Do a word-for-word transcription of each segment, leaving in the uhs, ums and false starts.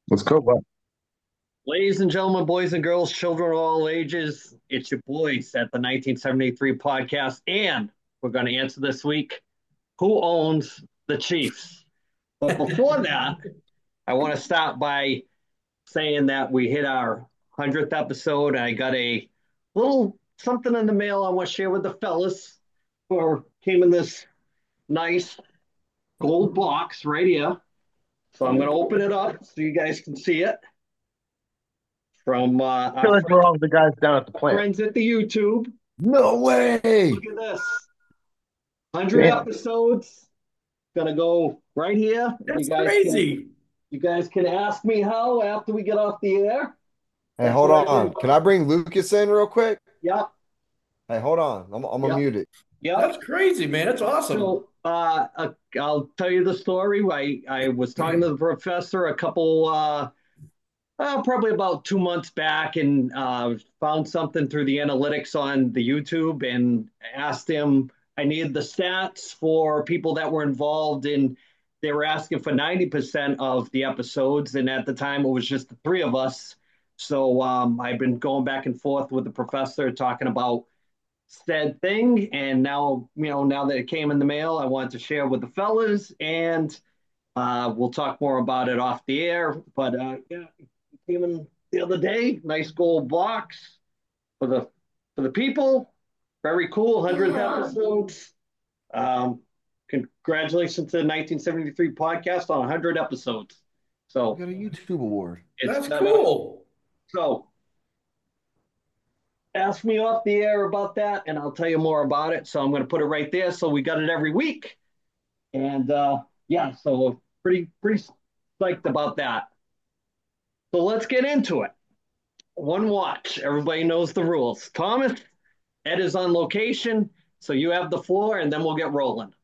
Let's go, bud. Ladies and gentlemen, boys and girls, children of all ages, it's your boys at the nineteen seventy-three podcast. And we're going to answer this week, who owns the Chiefs? But before that, I want to start by saying that we hit our hundredth episode. I got a little something in the mail I want to share with the fellas for came in this nice gold box right here. So I'm going to open it up so you guys can see it from uh, I feel our like we're all the guys down at the plant. friends at the YouTube. No way. Look at this. one hundred Damn. episodes. Gonna go right here. And you That's guys can crazy. you guys can ask me how after we get off the air. Hey, That's hold what I do. on. Can I bring Lucas in real quick? Yep, Hey, hold on. I'm, I'm gonna yep, mute it. yep. That's crazy, man. That's awesome. So uh, uh I'll tell you the story. I I was talking to the professor a couple uh uh, probably about two months back and uh, found something through the analytics on the YouTube and asked him. I needed the stats for people that were involved in. They were asking for ninety percent of the episodes, and at the time it was just the three of us. So um, I've been going back and forth with the professor talking about said thing, and now you know now that it came in the mail, I wanted to share with the fellas, and uh, we'll talk more about it off the air. But uh, yeah, came in the other day. Nice gold box for the for the people. Very cool. hundredth episodes. Um, Congratulations to the nineteen seventy-three podcast on one hundred episodes. We So got a YouTube award. it's That's uh, cool. so ask me off the air about that, and I'll tell you more about it. So I'm going to put it right there. So we got it every week, and uh, yeah, so pretty pretty psyched about that. So let's get into it. One watch. Everybody knows the rules. Thomas, Ed is on location, so you have the floor, and then we'll get rolling.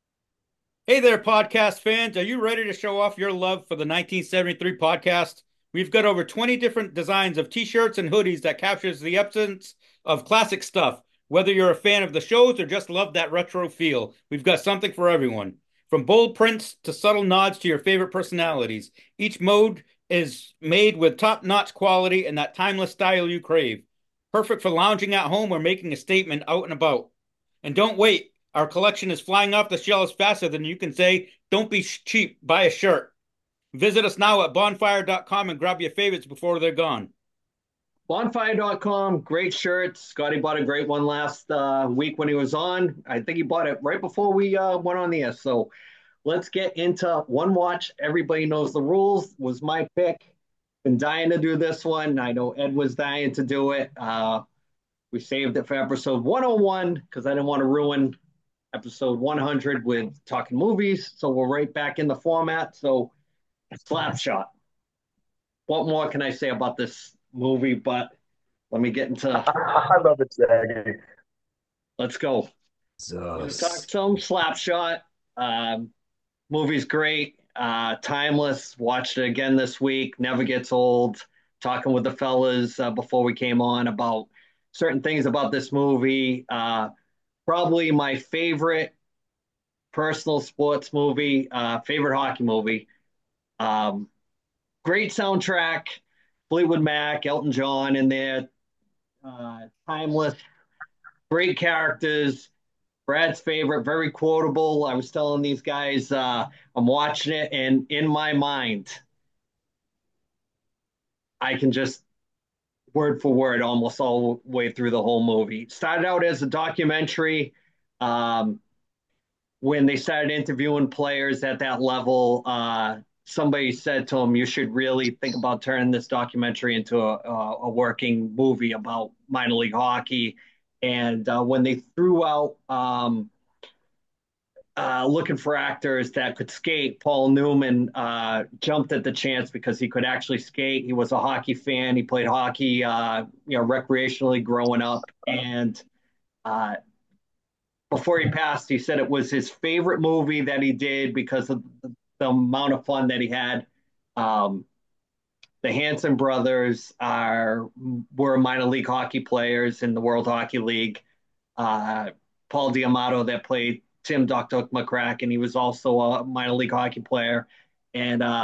Hey there, podcast fans. Are you ready to show off your love for the nineteen seventy-three podcast? We've got over twenty different designs of t-shirts and hoodies that captures the essence of classic stuff. Whether you're a fan of the shows or just love that retro feel, we've got something for everyone. From bold prints to subtle nods to your favorite personalities, each mode is made with top-notch quality and that timeless style you crave. Perfect for lounging at home or making a statement out and about. And don't wait. Our collection is flying off the shelves faster than you can say, don't be cheap, buy a shirt. Visit us now at bonfire dot com and grab your favorites before they're gone. Bonfire dot com, great shirts. Scotty bought a great one last uh, week when he was on. I think he bought it right before we uh, went on the air. So let's get into one watch. Everybody knows the rules. Was my pick. Been dying to do this one. I know Ed was dying to do it. Uh, we saved it for episode one oh one because I didn't want to ruin episode one hundred with talking movies. So we're right back in the format. So Slapshot. What more can I say about this movie? But let me get into. I love it, Zaggy. Let's go. Let's talk Jesus. some Slapshot. Um, movie's great. Uh, timeless. Watched it again this week. Never gets old. Talking with the fellas uh, before we came on about certain things about this movie. Uh, probably my favorite personal sports movie. Uh, favorite hockey movie. Um, Great soundtrack. Fleetwood Mac, Elton John in there. Uh, timeless. Great characters. Brad's favorite, very quotable. I was telling these guys, uh, I'm watching it, and in my mind, I can just word for word almost all the way through the whole movie. It started out as a documentary. Um, when they started interviewing players at that level, uh, somebody said to him, "You should really think about turning this documentary into a, a, a working movie about minor league hockey." And uh, when they threw out um, uh, looking for actors that could skate, Paul Newman uh, jumped at the chance because he could actually skate. He was a hockey fan. He played hockey, uh, you know, recreationally growing up, and uh, before he passed, he said it was his favorite movie that he did because of the, the amount of fun that he had. Um, the Hanson brothers are were minor league hockey players in the World Hockey League. Uh, Paul Diamato that played Tim Doctor McCracken, he was also a minor league hockey player. And uh,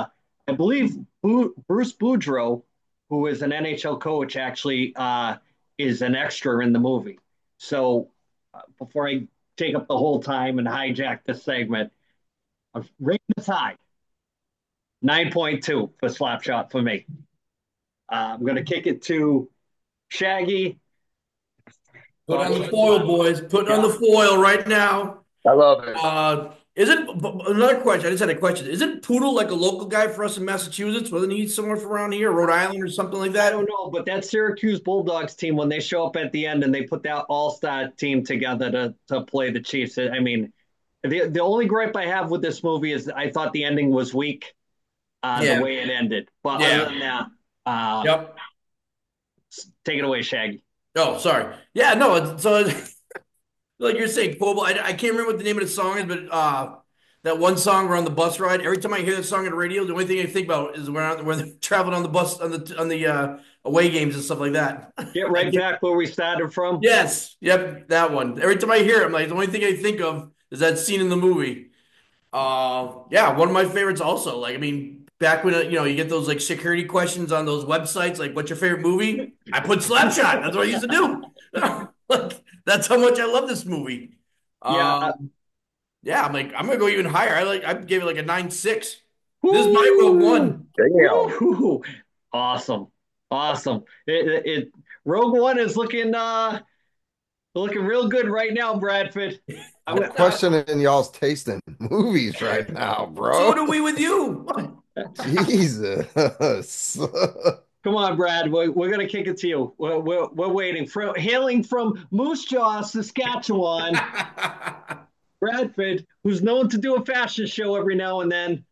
I believe Bu- Bruce Boudreau, who is an N H L coach, actually uh, is an extra in the movie. So uh, before I take up the whole time and hijack this segment, I'm rating this high, nine point two for Slapshot for me. Uh, I'm going to kick it to Shaggy. Put on the foil, boys. Put on the Yeah. foil right now. I love it. Uh, isn't another question? I just had a question. Isn't Poodle like a local guy for us in Massachusetts? Wasn't he somewhere from around here, Rhode Island or something like I that? don't know, but that Syracuse Bulldogs team, when they show up at the end and they put that all-star team together to to play the Chiefs, I mean, the the only gripe I have with this movie is I thought the ending was weak, uh, the Yeah. way it ended. But Yeah. other than that, uh, Yep. take it away, Shaggy. Oh, sorry. Yeah, no. It's, so like you're saying, Poble, I, I can't remember what the name of the song is, but uh, that one song we're on the bus ride. Every time I hear that song on the radio, the only thing I think about is when we're, when they're traveling on the bus on the on the uh, away games and stuff like that. Get right back where we started from. Yes, yep, that one. Every time I hear it, I'm like, the only thing I think of is that scene in the movie. Uh, yeah, one of my favorites also. Like, I mean, back when, uh, you know, you get those like security questions on those websites, like, what's your favorite movie? I put Slapshot. That's what I used to do. Like, that's how much I love this movie. Yeah. Um, yeah, I'm like, I'm gonna go even higher. I like, I gave it like a nine six. This is my Rogue One. Damn. Woo-hoo. Awesome, awesome. It, it, it Rogue One is looking uh looking real good right now, Bradford. I'm, I'm questioning y'all's taste in movies right now, So bro. do we with you. Jesus. Come on, Brad. We're, we're going to kick it to you. We're, we're, we're waiting. For, hailing from Moose Jaw, Saskatchewan, Bradford, who's known to do a fashion show every now and then.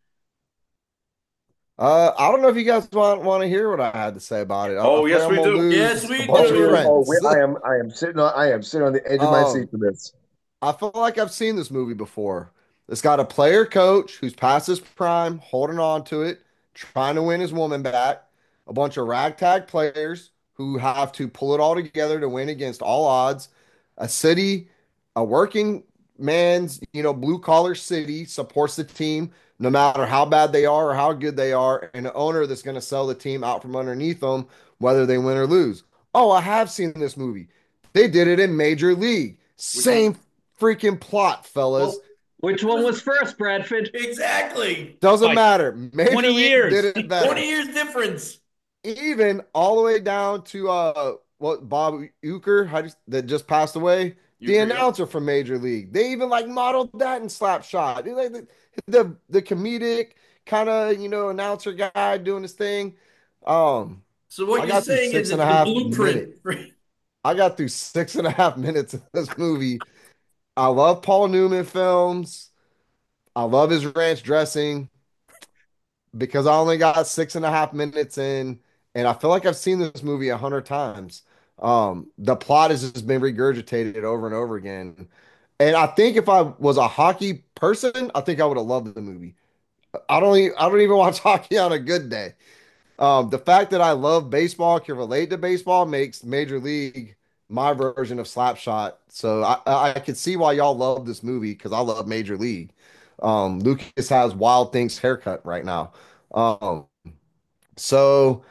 Uh, I don't know if you guys want want to hear what I had to say about it. I- Oh, I'm yes, afraid I'm we gonna do. lose Yes, we a bunch do. of friends. Oh, we, I am I am sitting on I am sitting on the edge of my Um, seat for this. I feel like I've seen this movie before. It's got a player coach who's past his prime, holding on to it, trying to win his woman back. A bunch of ragtag players who have to pull it all together to win against all odds. A city, a working man's, you know, blue collar city supports the team no matter how bad they are or how good they are, and an owner that's going to sell the team out from underneath them, whether they win or lose. Oh, I have seen this movie. They did it in Major League. Same freaking plot, fellas. Well, which one was first, Bradford? Exactly. Doesn't Like matter. Major twenty League years. did it better. twenty years difference. Even all the way down to uh what Bob Uecker how do you- that just passed away. The Euchre, yeah. announcer from Major League. They even like modeled that in Slapshot. They like the the, the comedic kind of you know announcer guy doing his thing. Um, So what I you're got through saying six is and it's a the half blueprint. for- I got through six and a half minutes of this movie. I love Paul Newman films. I love his ranch dressing. Because I only got six and a half minutes in, and I feel like I've seen this movie a hundred times. Um, the plot has just been regurgitated over and over again. And I think if I was a hockey person, I think I would have loved the movie. I don't, e- I don't even watch hockey on a good day. Um, the fact that I love baseball, can relate to baseball, makes Major League my version of Slapshot. So I, I I could see why y'all love this movie because I love Major League. Um, Lucas has Wild Things haircut right now. Um, so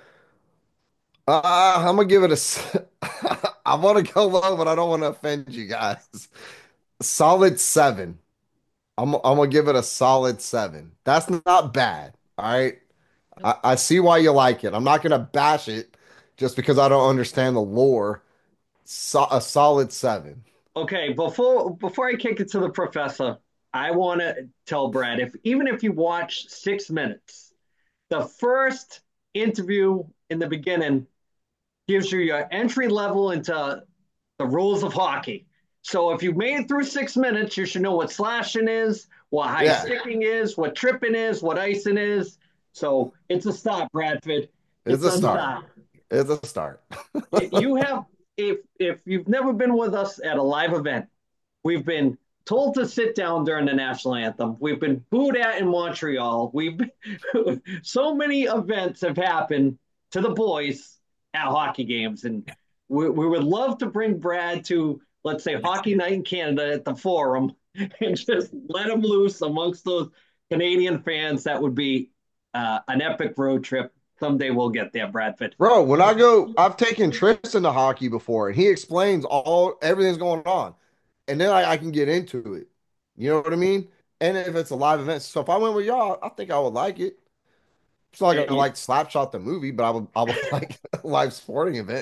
uh, I'm gonna give it a. s- I want to go low, but I don't want to offend you guys. Solid seven. I'm I'm gonna give it a solid seven. That's not bad. All right. I, I see why you like it. I'm not gonna bash it just because I don't understand the lore. So, a solid seven. Okay, before before I kick it to the professor, I want to tell Brad if even if you watch six minutes, the first interview in the beginning gives you your entry level into the rules of hockey. So if you've made it through six minutes, you should know what slashing is, what high Yeah. sticking is, what tripping is, what icing is. So it's a stop, Bradford. It's It's a a start. stop. It's a start. You have if if you've never been with us at a live event, we've been told to sit down during the national anthem. We've been booed at in Montreal. We've been, so many events have happened to the boys at hockey games, and we, we would love to bring Brad to, let's say, Hockey Night in Canada at the Forum and just let him loose amongst those Canadian fans. That would be uh, an epic road trip. Someday we'll get there, Bradford. Bro, when I go, I've taken Tristan to hockey before, and he explains all everything's going on, and then I, I can get into it. You know what I mean? And if it's a live event, so if I went with y'all, I think I would like it. It's not like I like Slapshot the movie, but I would I would like a live sporting event.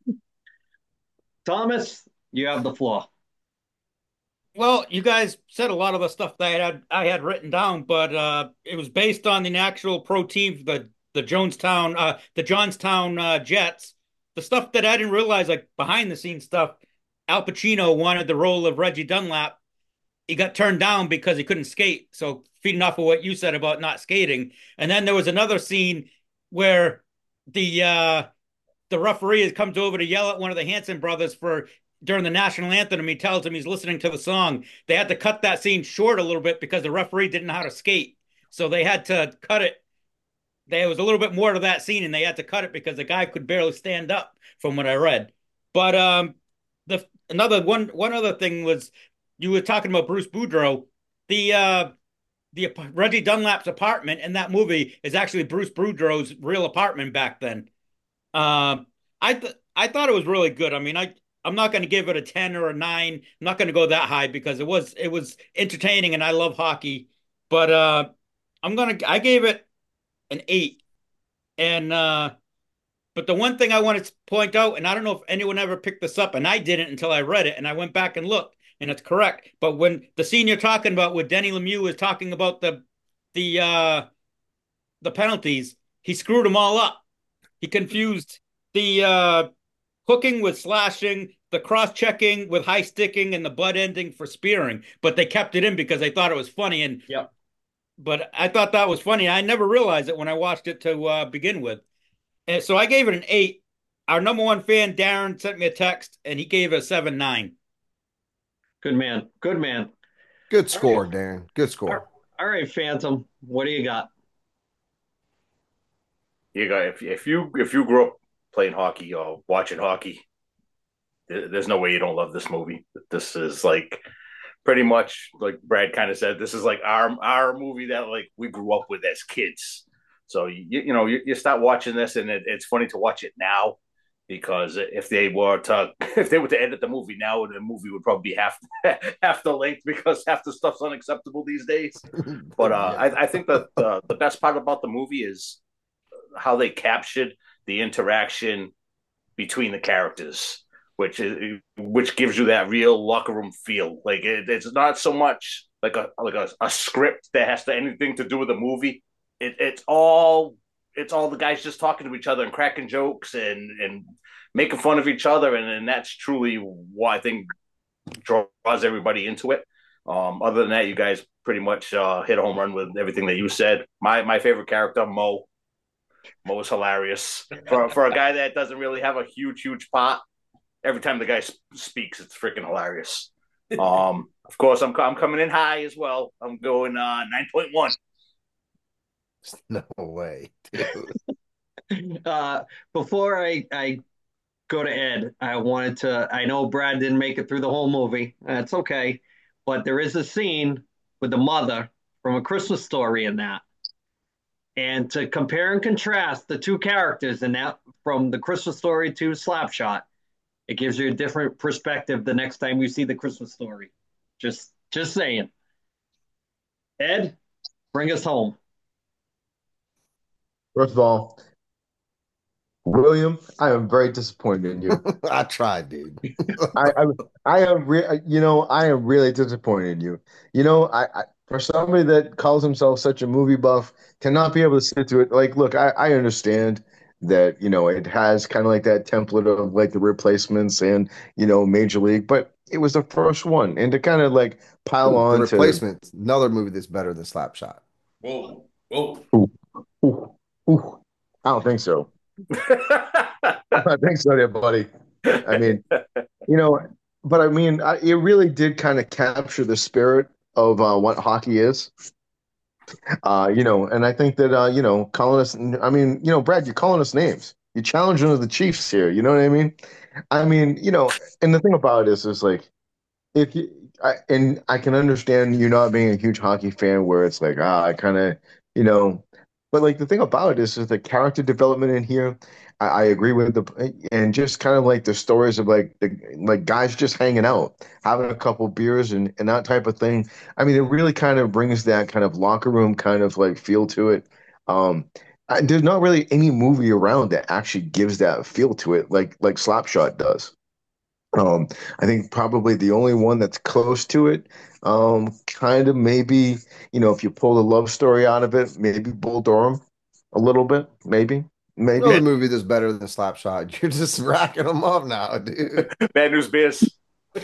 Thomas, you have the floor. Well, you guys said a lot of the stuff that I had I had written down, but uh, it was based on the actual pro team, the the Jonestown, uh, the Johnstown uh, Jets. The stuff that I didn't realize, like behind the scenes stuff. Al Pacino wanted the role of Reggie Dunlap. He got turned down because he couldn't skate. So feeding off of what you said about not skating, and then there was another scene where the uh, the referee comes over to yell at one of the Hanson brothers for during the national anthem, and he tells him he's listening to the song. They had to cut that scene short a little bit because the referee didn't know how to skate. So they had to cut it. There was a little bit more to that scene, and they had to cut it because the guy could barely stand up, from what I read. But um, the another one one other thing was you were talking about Bruce Boudreau. The uh, the Reggie Dunlap's apartment in that movie is actually Bruce Boudreau's real apartment back then. Um, I th I thought it was really good. I mean, I I'm not going to give it a ten or a nine. I'm not going to go that high because it was it was entertaining and I love hockey. But uh, I'm gonna I gave it an eight. And uh, but the one thing I wanted to point out, and I don't know if anyone ever picked this up, and I didn't until I read it, and I went back and looked, and it's correct. But when the scene you're talking about, with Denny Lemieux is talking about the the uh, the penalties, he screwed them all up. He confused the uh, hooking with slashing, the cross checking with high sticking, and the butt ending for spearing. But they kept it in because they thought it was funny. And Yep. but I thought that was funny. I never realized it when I watched it to uh, begin with. And so I gave it an eight. Our number one fan, Darren, sent me a text and he gave it a seven nine. Good man. Good man. Good All score, right. Darren. Good score. All right, Phantom. What do you got? You got if if you if you grew up playing hockey or watching hockey, there's no way you don't love this movie. This is like pretty much like Brad kind of said. This is like our our movie that like we grew up with as kids. So you you know you, you start watching this and it, it's funny to watch it now because if they were to if they were to edit the movie now, the movie would probably be half half the length because half the stuff's unacceptable these days. But uh, Yeah. I, I think that the the best part about the movie is how they captured the interaction between the characters, which is which gives you that real locker room feel. Like it, it's not so much like a like a, a script that has to anything to do with the movie. It, it's all it's all the guys just talking to each other and cracking jokes and and making fun of each other, and, and that's truly what I think draws everybody into it. Um, other than that, you guys pretty much uh, hit a home run with everything that you said. My my favorite character, Mo. Mo is hilarious for for a guy that doesn't really have a huge huge pot. Every time the guy speaks, it's freaking hilarious. Um, of course, I'm I'm coming in high as well. I'm going uh, nine point one. No way, dude. Uh, before I, I go to Ed, I wanted to. I know Brad didn't make it through the whole movie. That's okay. But there is a scene with the mother from A Christmas Story in that. And to compare and contrast the two characters in that from the Christmas Story to Slapshot, it gives you a different perspective the next time you see the Christmas Story. Just just saying. Ed, bring us home. First of all, William, I am very disappointed in you. I tried, dude. I, I, I am, re you know, I am really disappointed in you. You know, I, I, for somebody that calls himself such a movie buff, cannot be able to sit through it. Like, look, I, I understand that, you know, it has kind of like that template of like the replacements and, you know, Major League, but it was the first one. And to kind of like pile Ooh, The on to, Replacements, another movie that's better than Slapshot. Whoa, whoa. ooh, ooh, ooh, I don't think so. I don't think so, there, buddy. I mean, you know, but I mean, I, it really did kind of capture the spirit of uh, what hockey is. Uh, you know, and I think that uh, you know, calling us, I mean, you know, Brad, you're calling us names. You're challenging the Chiefs here. You know what I mean? I mean, you know, and the thing about it is, is like, if you, I, and I can understand you not being a huge hockey fan, where it's like, ah, I kind of, you know, but like the thing about it is, is the character development in here. I, I agree with the and just kind of like the stories of like the like guys just hanging out, having a couple beers and and that type of thing. I mean, it really kind of brings that kind of locker room kind of like feel to it. Um, I, there's not really any movie around that actually gives that feel to it, like like Slapshot does. Um, I think probably the only one that's close to it, um, kind of maybe, you know, if you pull the love story out of it, maybe Bull Durham a little bit, maybe, maybe. Another movie that's better than Slapshot. You're just racking them up now, dude. Bad News Bears.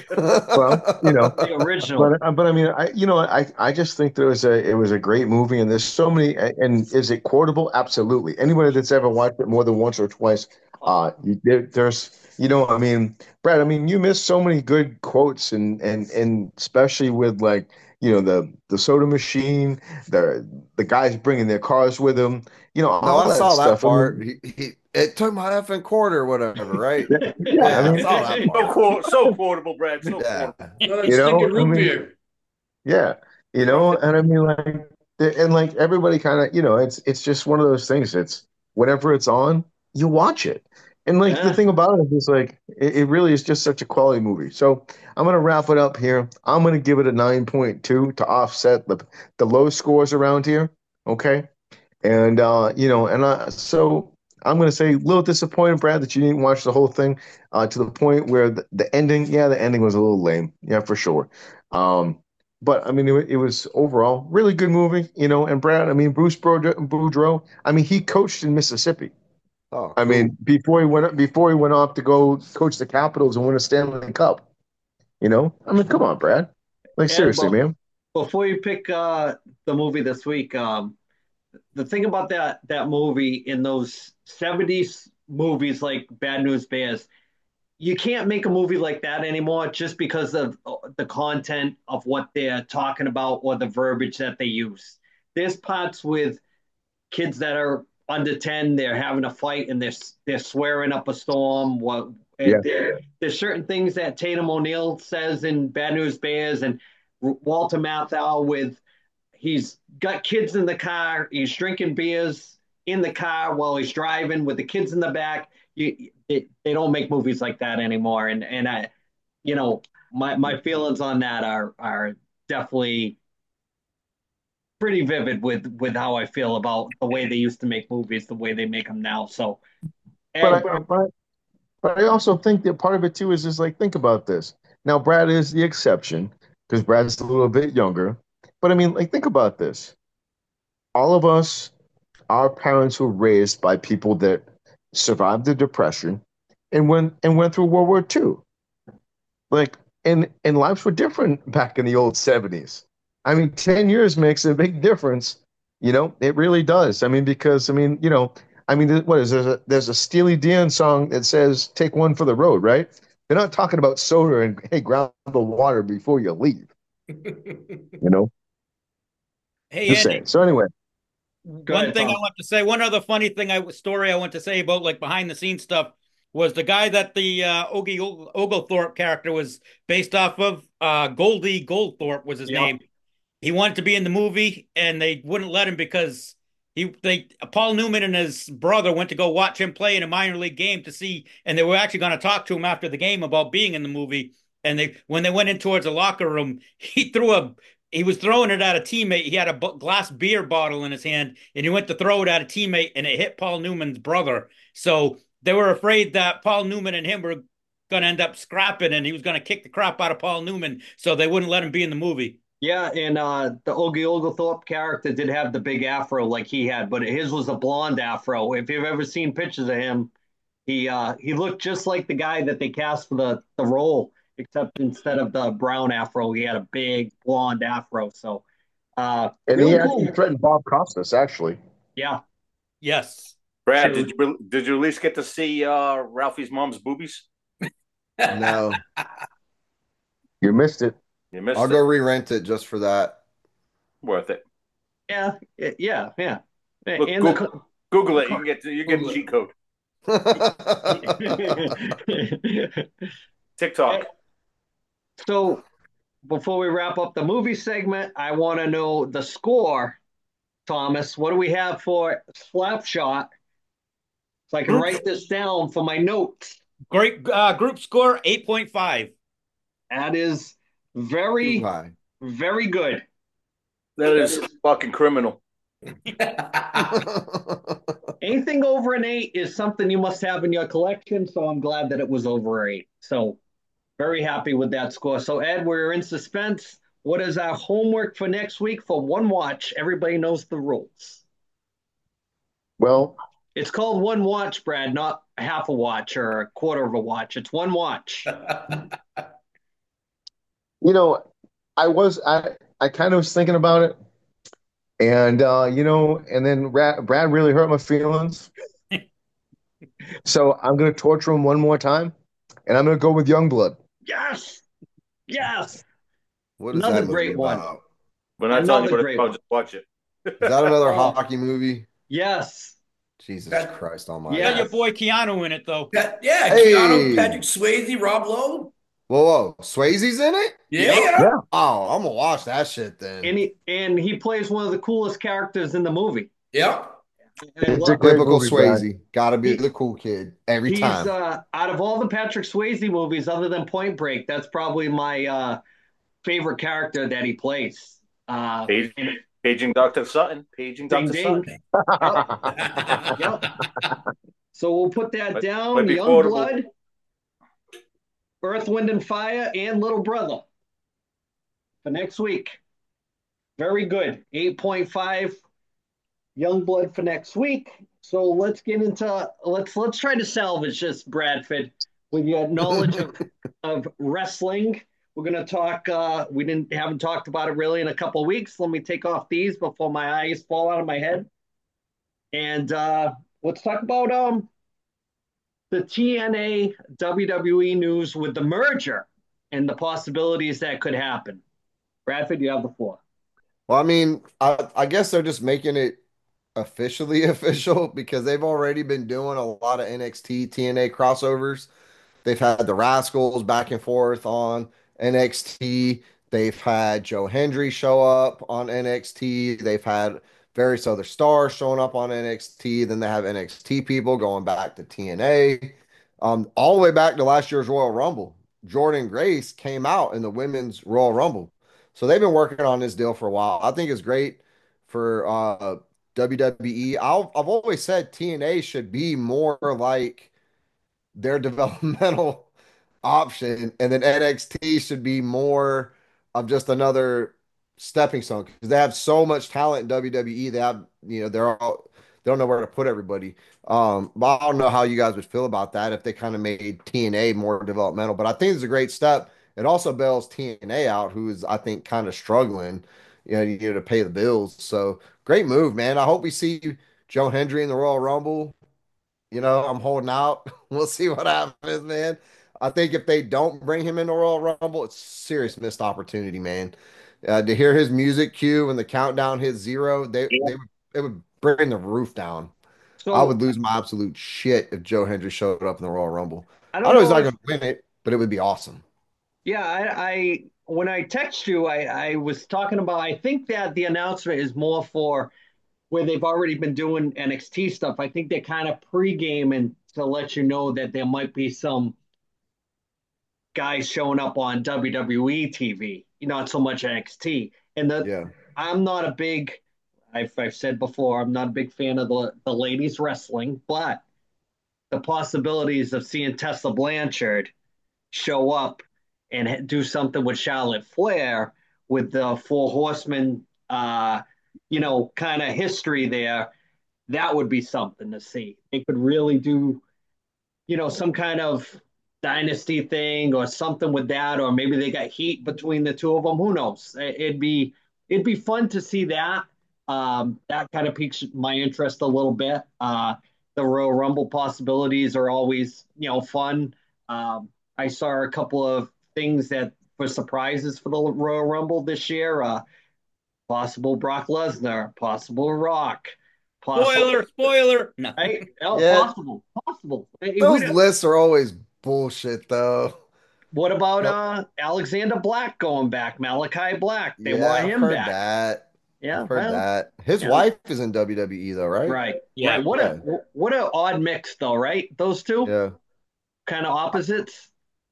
Well, you know, The original. but uh, but I mean, I you know, I I just think there was a it was a great movie, and there's so many. And is it quotable? Absolutely. Anybody that's ever watched it more than once or twice, uh, you, there, there's you know, I mean, Brad, I mean, you missed so many good quotes, and and and especially with like you know the the soda machine, the the guys bringing their cars with them, you know, No, all I that saw that stuff. I part. mean, He, he it took my effing quarter or whatever, right? yeah, yeah, I Yeah, I mean, saw that So, part. quote, so quotable, Brad. So Yeah. quotable. Uh, you know, stinking I root mean. beer. Yeah, you know, and I mean, like, and like everybody kind of, you know, it's it's just one of those things. It's whenever it's on, you watch it, and like the Yeah. thing about it is, like, it, it really is just such a quality movie. So I'm gonna wrap it up here. I'm gonna give it a nine point two to offset the the low scores around here. Okay, and uh, you know, and uh, so I'm gonna say a little disappointed, Brad, that you didn't watch the whole thing, uh, to the point where the, the ending, yeah, the ending was a little lame, yeah, for sure. Um, but I mean, it, it was overall really good movie, you know. And Brad, I mean, Bruce Boudreau, Boudreau, I mean, he coached in Mississippi. Oh, I cool. mean, before he went before he went off to go coach the Capitals and win a Stanley Cup, you know. I mean, come on, Brad, like And seriously, but man. before you pick uh, the movie this week, um, the thing about that that movie in those seventies movies like Bad News Bears, you can't make a movie like that anymore just because of uh, the content of what they're talking about or the verbiage that they use. There's parts with kids that are under ten, they're having a fight and they're they're swearing up a storm. What Yeah, there, there's certain things that Tatum O'Neal says in Bad News Bears and Walter Matthau with he's got kids in the car, he's drinking beers in the car while he's driving with the kids in the back. You, it, they don't make movies like that anymore, and and I, you know, my my feelings on that are are definitely pretty vivid with with how I feel about the way they used to make movies, the way they make them now. So, and but I but But I also think that part of it too is just like think about this. Now Brad is the exception because Brad's a little bit younger. But I mean, like think about this. All of us, our parents were raised by people that survived the Depression and went and went through World War Two. Like and and lives were different back in the old seventies. I mean, ten years makes a big difference. You know, it really does. I mean, because I mean, you know, I mean, what is there? There's a, there's a Steely Dan song that says "Take one for the road," right? They're not talking about soda and hey, grab the water before you leave. You know, Hey, just Andy, saying. So anyway, go one ahead, thing I Tom. want to say, one other funny thing I story I want to say about like behind the scenes stuff was the guy that the uh, Ogie Oglethorpe character was based off of. Uh, Goldie Goldthorpe was his Yep. name. He wanted to be in the movie, and they wouldn't let him because he they Paul Newman and his brother went to go watch him play in a minor league game to see, and they were actually going to talk to him after the game about being in the movie. And they when they went in towards the locker room, he threw a he was throwing it at a teammate. He had a b- glass beer bottle in his hand, and he went to throw it at a teammate, and it hit Paul Newman's brother. So they were afraid that Paul Newman and him were going to end up scrapping, and he was going to kick the crap out of Paul Newman. So they wouldn't let him be in the movie. Yeah, and uh, the Ogie Oglethorpe character did have the big afro like he had, but his was a blonde afro. If you've ever seen pictures of him, he uh, he looked just like the guy that they cast for the the role, except instead of the brown afro, he had a big blonde afro. So, uh, and he really actually cool. threatened Bob Costas actually. Yeah. Yes. Brad, So, did you did you at least get to see uh, Ralphie's mom's boobies? No, You missed it. You missed I'll it. go re-rent it just for that. Worth it. yeah, yeah, yeah. Look, And Google, Google it. You the can get you get a cheat code. TikTok. so before we wrap up the movie segment, I want to know the score Thomas. What do we have for Slapshot? So I can Group write this down for my notes. great uh, group score eight point five. That is Too very, high. very good. That is fucking criminal. Anything over an eight is something you must have in your collection. So I'm glad that it was over eight. So very happy with that score. So Ed, we're in suspense. What is our homework for next week for one watch? Everybody knows the rules. Well, It's called one watch, Brad, not half a watch or a quarter of a watch. It's one watch. you know, I was I I kind of was thinking about it, and uh, you know, and then Brad, Brad really hurt my feelings. So I'm gonna torture him one more time, and I'm gonna go with Youngblood. Yes. Yes. What is Another that movie great one. about? We're not telling Another you what great it's about. one. Just watch it. Is that another Oh. hockey movie? Yes. Jesus That- Christ Almighty! Yeah. Got your boy Keanu in it though. Pat- yeah, Hey. Keanu, Patrick Swayze, Rob Lowe. Whoa, whoa, Swayze's in it? Yeah, Yep. yeah. Oh, I'm gonna watch that shit then. And he and he plays one of the coolest characters in the movie. Yeah. And I It's love- a great Typical movie, Brad. Swayze. Gotta be He- the cool kid every He's time. uh, out of all the Patrick Swayze movies, other than Point Break, that's probably my uh, favorite character that he plays. Uh, Page, and- paging Doctor Sutton. Paging Ding, Doctor ding. Sutton. Yep. So we'll put that Might- down. might be Young quotable. Blood, Earth, Wind, and Fire, and Little Brother for next week. Very good. eight point five Young Blood for next week. So let's get into let's let's try to salvage this, Bradford, with your knowledge of, of wrestling. We're gonna talk. Uh, we didn't haven't talked about it really in a couple of weeks. Let me take off these before my eyes fall out of my head. And uh, let's talk about um the T N A W W E news with the merger and the possibilities that could happen. Bradford, you have the floor. Well, I mean, I, I guess they're just making it officially official because they've already been doing a lot of N X T, T N A crossovers. They've had the Rascals back and forth on N X T. They've had Joe Hendry show up on N X T. They've had various other stars showing up on N X T. Then they have N X T people going back to T N A. Um, all the way back to last year's Royal Rumble. Jordan Grace came out in the women's Royal Rumble. So they've been working on this deal for a while. I think it's great for uh, W W E. I'll, I've always said T N A should be more like their developmental option, and then N X T should be more of just another stepping stone because they have so much talent in W W E. They have, you know, they're all they don't know where to put everybody. Um, but I don't know how you guys would feel about that if they kind of made T N A more developmental. But I think it's a great step. It also bails T N A out, who is I think kind of struggling, you know, you know, to pay the bills. So great move, man. I hope we see Joe Hendry in the Royal Rumble. You know, I'm holding out. We'll see what happens, man. I think if they don't bring him in the Royal Rumble, it's serious missed opportunity, man. Uh, to hear his music cue when the countdown hits zero, they they would it would bring the roof down. So I would lose my absolute shit if Joe Hendry showed up in the Royal Rumble. I I don't know he's know. not if- going to win it, but it would be awesome. Yeah, I, I when I text you, I, I was talking about. I think that the announcement is more for where they've already been doing N X T stuff. I think they're kind of pre-gaming to let you know that there might be some guys showing up on W W E T V, not so much N X T. And the Yeah. I'm not a big, I've, I've said before, I'm not a big fan of the, the ladies wrestling, but the possibilities of seeing Tessa Blanchard show up and ha- do something with Charlotte Flair with the Four Horsemen, uh, you know, kind of history there, that would be something to see. They could really do, you know, some kind of dynasty thing or something with that, or maybe they got heat between the two of them. Who knows? It'd be it'd be fun to see that. Um, that kind of piques my interest a little bit. Uh, the Royal Rumble possibilities are always, you know, fun. Um, I saw a couple of things that for surprises for the Royal Rumble this year. Uh, possible Brock Lesnar, possible Rock, possible. Spoiler, spoiler. No. Right? Oh, Yeah. possible, possible. Hey, we Those don't- lists are always bullshit, though. What about Yep. uh, Alexander Black going back? Malachi Black, they Yeah, want I've him heard back. that. Yeah, I've heard well, that. His yeah, wife is in W W E though, right? right, Yeah. right. What a Yeah. what a odd mix though, right? Those two Yeah. kind of opposites.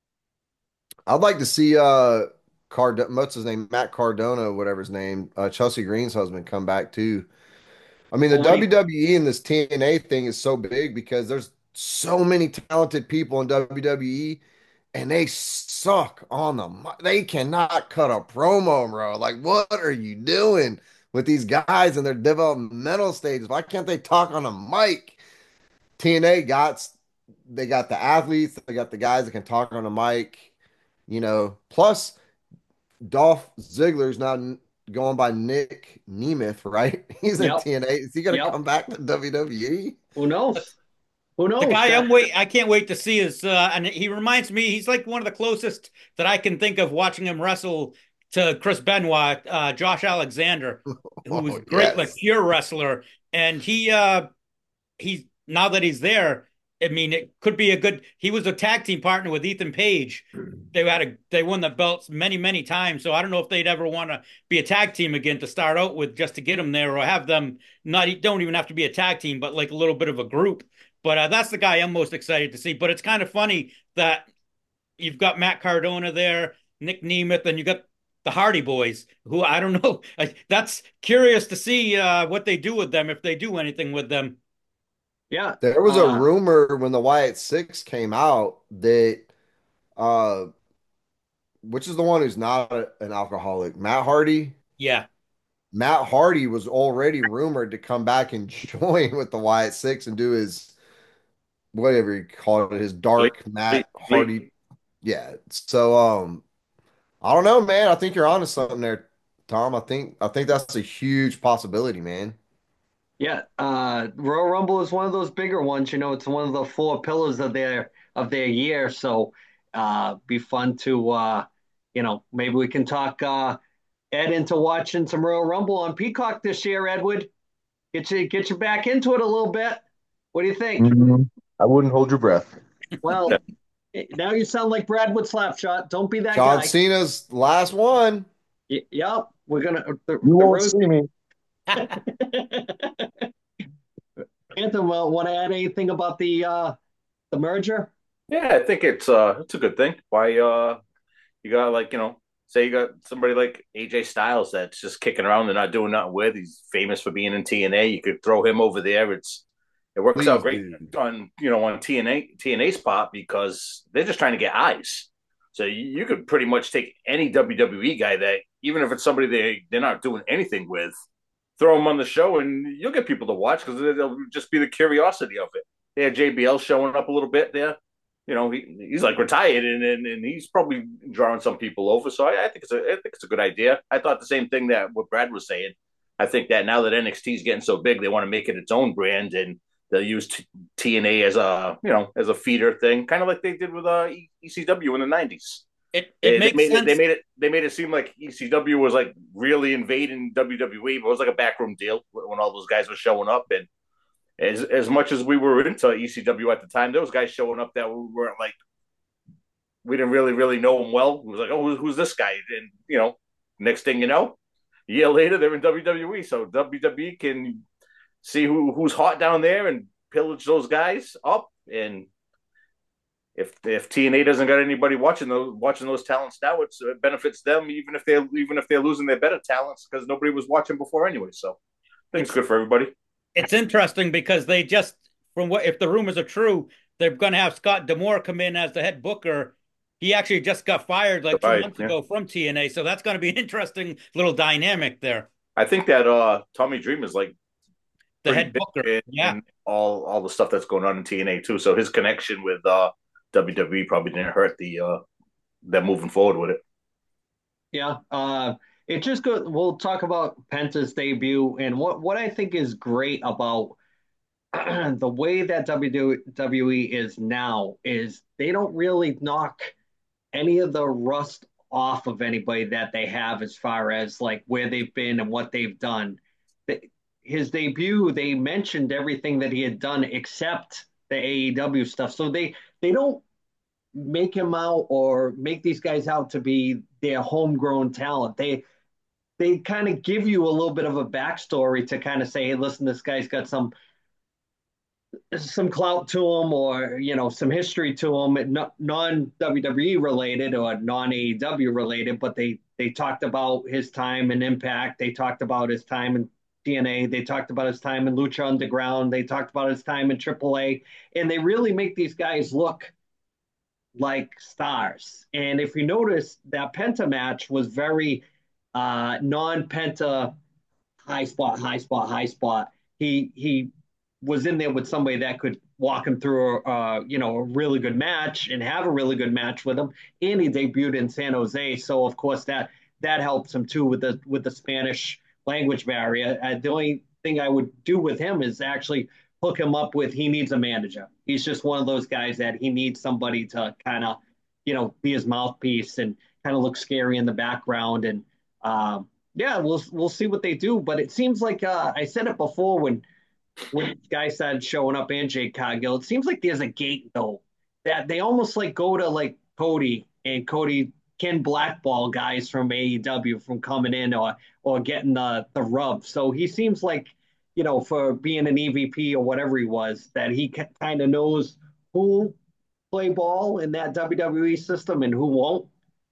I'd like to see uh Card what's his name? Matt Cardona, whatever his name, uh Chelsea Green's husband come back too. I mean, the Well, what do you, W W E and this T N A thing is so big because there's so many talented people in W W E and they suck on the mi- they cannot cut a promo, bro. Like, what are you doing with these guys in their developmental stages? Why can't they talk on a mic? T N A got they got the athletes, they got the guys that can talk on a mic, you know. Plus, Dolph Ziggler's now n- going by Nick Nemeth, right? He's in yep, T N A. Is he gonna yep. come back to W W E? Who knows? Who The knows? guy That I'm wait I can't wait to see is uh and he reminds me he's like one of the closest that I can think of watching him wrestle to Chris Benoit, uh Josh Alexander, who was Oh, great, like yes. pure wrestler. And he uh he's now that he's there, I mean, it could be a good. He was a tag team partner with Ethan Page. They had a they won the belts many many times. So I don't know if they'd ever want to be a tag team again to start out with, just to get them there, or have them not don't even have to be a tag team, but like a little bit of a group. But uh, that's the guy I'm most excited to see. But it's kind of funny that you've got Matt Cardona there, Nick Nemeth, and you got the Hardy Boys, who I don't know. That's curious to see uh, what they do with them, if they do anything with them. yeah. There was a Uh, rumor when the Wyatt Six came out that uh which is the one who's not a- an alcoholic, Matt Hardy. Yeah. Matt Hardy was already rumored to come back and join with the Wyatt Six and do his whatever he called it, his Fleet, dark fleet, Matt fleet. Hardy. Yeah. So um I don't know, man. I think you're onto something there, Tom. I think I think that's a huge possibility, man. yeah. Uh, Royal Rumble is one of those bigger ones. You know, it's one of the four pillars of their of their year. So, uh, be fun to uh, you know, maybe we can talk uh Ed into watching some Royal Rumble on Peacock this year. Edward, get you get you back into it a little bit. What do you think? Mhm. I wouldn't hold your breath. Well, now you sound like Bradwood Slapshot. Don't be that John guy. Cena's last one. Y- yep, we're gonna the, You the won't roast. see me. Anthem, uh, want to add anything about the uh, the merger? Yeah, I think it's uh it's a good thing. Why uh you got like, you know, say you got somebody like A J Styles that's just kicking around and not doing nothing with. He's famous for being in T N A. You could throw him over there. It's it works out Please great do. on, you know, on T N A T N A spot because they're just trying to get eyes. So you, you could pretty much take any W W E guy that, even if it's somebody they they're not doing anything with, throw them on the show and you'll get people to watch because they'll just be the curiosity of it. They had J B L showing up a little bit there. You know, he, he's like retired and, and and he's probably drawing some people over. So I, I think it's a I think it's a good idea. I thought the same thing that what Brad was saying. I think that now that N X T is getting so big, they want to make it its own brand and they'll use T- TNA as a, you know, as a feeder thing, kind of like they did with uh, E C W in the nineties. It it They, they makes made it. They sense. made it. They made it seem like E C W was like really invading W W E, but it was like a backroom deal when all those guys were showing up. And as as much as we were into E C W at the time, there was guys showing up that we weren't like we didn't really really know them well. It was like, oh, who's, who's this guy? And you know, next thing you know, a year later they're in W W E. So W W E can see who who's hot down there and pillage those guys up. And if if T N A doesn't got anybody watching those watching those talents now, it's, it benefits them even if they even if they're losing their better talents because nobody was watching before anyway. So I think it's It's good for everybody. it's interesting because they just, from what, if the rumors are true, they're going to have Scott Demore come in as the head booker. He actually just got fired like two Right? months Yeah. ago from T N A, so that's going to be an interesting little dynamic there. I think that uh, Tommy Dream is like The pretty head big booker, in, yeah. in all all the stuff that's going on in T N A too. So his connection with uh, W W E probably didn't hurt the uh, them moving forward with it. Yeah, uh, it just go. We'll talk about Penta's debut and what what I think is great about the way that W W E is now is they don't really knock any of the rust off of anybody that they have as far as like where they've been and what they've done. His debut, they mentioned everything that he had done except the A E W stuff. So they they don't make him out or make these guys out to be their homegrown talent. They they kind of give you a little bit of a backstory to kind of say, hey, listen, this guy's got some some clout to him, or you know, some history to him, non W W E related or non A E W related, but they they talked about his time in Impact, they talked about his time in T N A, they talked about his time in Lucha Underground, they talked about his time in Triple A, and they really make these guys look like stars. And if you notice, that Penta match was very uh, non-Penta, high spot, high spot, high spot. He he was in there with somebody that could walk him through a uh, you know, a really good match and have a really good match with him. And he debuted in San Jose, so of course that that helps him too with the with the Spanish language barrier. Uh, the only thing I would do with him is actually hook him up with, he needs a manager. He's just one of those guys that he needs somebody to kind of, you know, be his mouthpiece and kind of look scary in the background. And um, yeah, we'll we'll see what they do. But it seems like uh, I said it before when when guys started showing up and Jake Cargill. It seems like there's a gate though that they almost like go to like Cody, and Cody can blackball guys from A E W from coming in or or getting the the rub. So he seems like, you know, for being an E V P or whatever he was, that he kind of knows who play ball in that W W E system and who won't.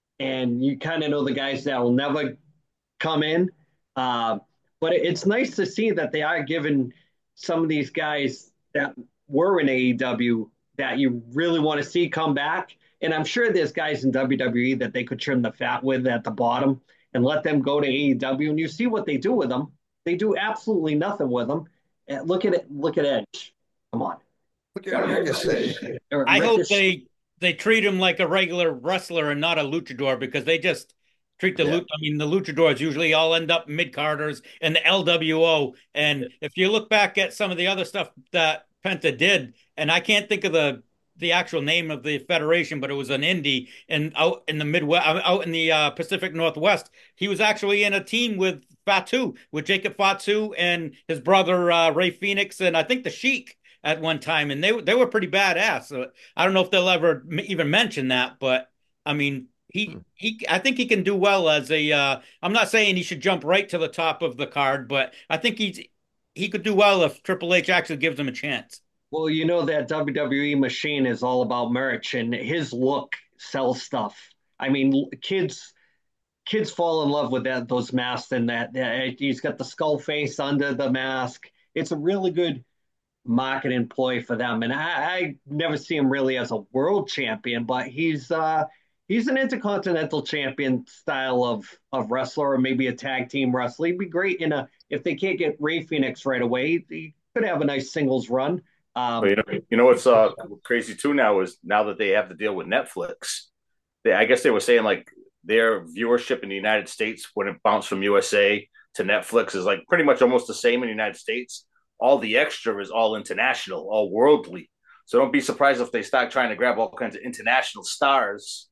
And you kind of know the guys that will never come in. Uh, but it's nice to see that they are giving some of these guys that were in A E W that you really want to see come back. And I'm sure there's guys in W W E that they could trim the fat with at the bottom and let them go to A E W. And you see what they do with them. They do absolutely nothing with them. And look at it. Look at Edge. Come on. Look at Ricochet. I hope they they treat him like a regular wrestler and not a luchador, because they just treat the yeah. I mean, the luchadors usually all end up mid carders and the L W O. And yeah. if you look back at some of the other stuff that Penta did, and I can't think of the the actual name of the federation, but it was an indie, and out in the Midwest, out in the uh, Pacific Northwest, he was actually in a team with Fatu, with Jacob Fatu and his brother uh, Ray Phoenix, and I think the Sheik at one time, and they they were pretty badass. So I don't know if they'll ever even mention that, but I mean, he he I think he can do well as a. Uh, I'm not saying he should jump right to the top of the card, but I think he's he could do well if Triple H actually gives him a chance. Well, you know that W W E machine is all about merch, and his look sells stuff. I mean, kids kids fall in love with that those masks, and that, that he's got the skull face under the mask. It's a really good marketing ploy for them. And I, I never see him really as a world champion, but he's uh, he's an intercontinental champion style of of wrestler, or maybe a tag team wrestler. He'd be great in a, if they can't get Ray Phoenix right away, he could have a nice singles run. Um, you know, you know what's uh, crazy too now is now that they have to deal with Netflix. They, I guess they were saying like their viewership in the United States when it bounced from U S A to Netflix is like pretty much almost the same in the United States. All the extra is all international, all worldly. So don't be surprised if they start trying to grab all kinds of international stars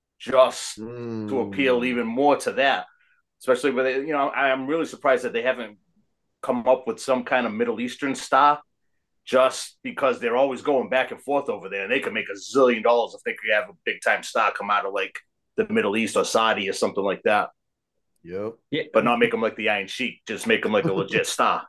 just mm. to appeal even more to that. Especially with, you know, I'm really surprised that they haven't come up with some kind of Middle Eastern star, just because they're always going back and forth over there, and they could make a zillion dollars if they could have a big time star come out of like the Middle East or Saudi or something like that. Yep. Yeah. But not make them like the Iron Sheik, just make them like a legit star.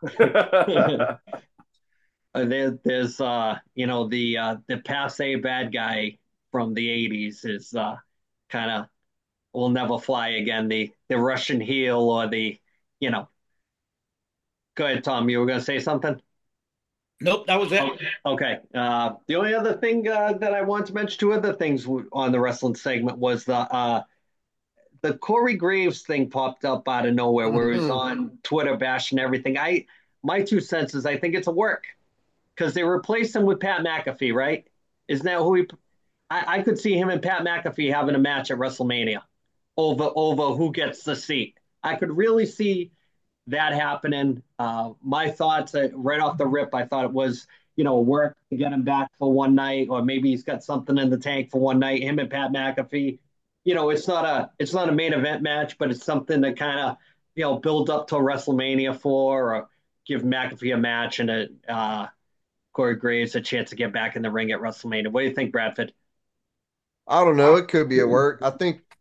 there, there's, uh, you know, the uh, the passe bad guy from the eighties is uh, kind of will never fly again. The the Russian heel, or the, you know. Go ahead, Tom. You were going to say something? Nope, that was it. Okay. Uh, the only other thing uh, that I wanted to mention, two other things on the wrestling segment, was the uh, the Corey Graves thing popped up out of nowhere, where mm-hmm. he was on Twitter bashing everything. I my two cents is I think it's a work, because they replaced him with Pat McAfee, right? Isn't that who he? I, I could see him and Pat McAfee having a match at WrestleMania over over who gets the seat. I could really see that happening. Uh, my thoughts uh, right off the rip, I thought it was, you know, work to get him back for one night, or maybe he's got something in the tank for one night. Him and Pat McAfee, you know, it's not a it's not a main event match, but it's something to kind of, you know, build up to WrestleMania for, or give McAfee a match and a uh, Corey Graves a chance to get back in the ring at WrestleMania. What do you think, Bradford? I don't know. It could be a work. I think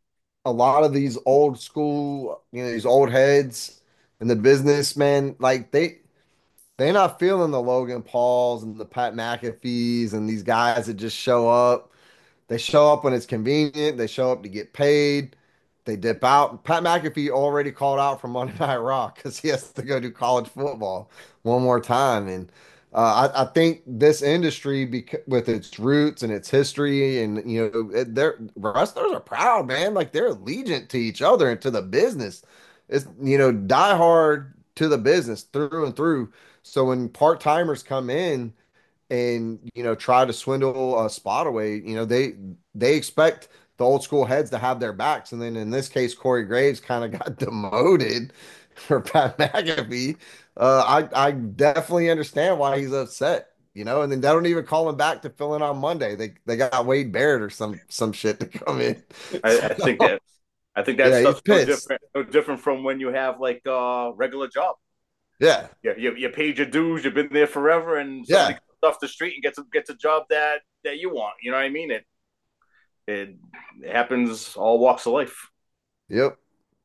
a lot of these old school, you know, these old heads in the business, man, like they they not feeling the Logan Pauls and the Pat McAfees and these guys that just show up. They show up when it's convenient. They show up to get paid. They dip out. Pat McAfee already called out from Monday Night Raw because he has to go do college football one more time. And uh, I, I think this industry, bec- with its roots and its history, and you know, it- they're wrestlers are proud, man. Like they're allegiant to each other and to the business. It's you know, die hard to the business through and through. So when part timers come in and you know try to swindle a spot away, you know they they expect the old school heads to have their backs, and then in this case, Corey Graves kind of got demoted for Pat McAfee. Uh, I I definitely understand why he's upset, you know, and then they don't even call him back to fill in on Monday. They they got Wade Barrett or some some shit to come in. I, I think So, that I think that yeah, he's stuff's no pissed. different, no different from when you have like a regular job. Yeah, You, you you paid your dues, you've been there forever, and somebody yeah, comes off the street and gets a, gets a job that that you want. You know what I mean? It it, it happens all walks of life. yep.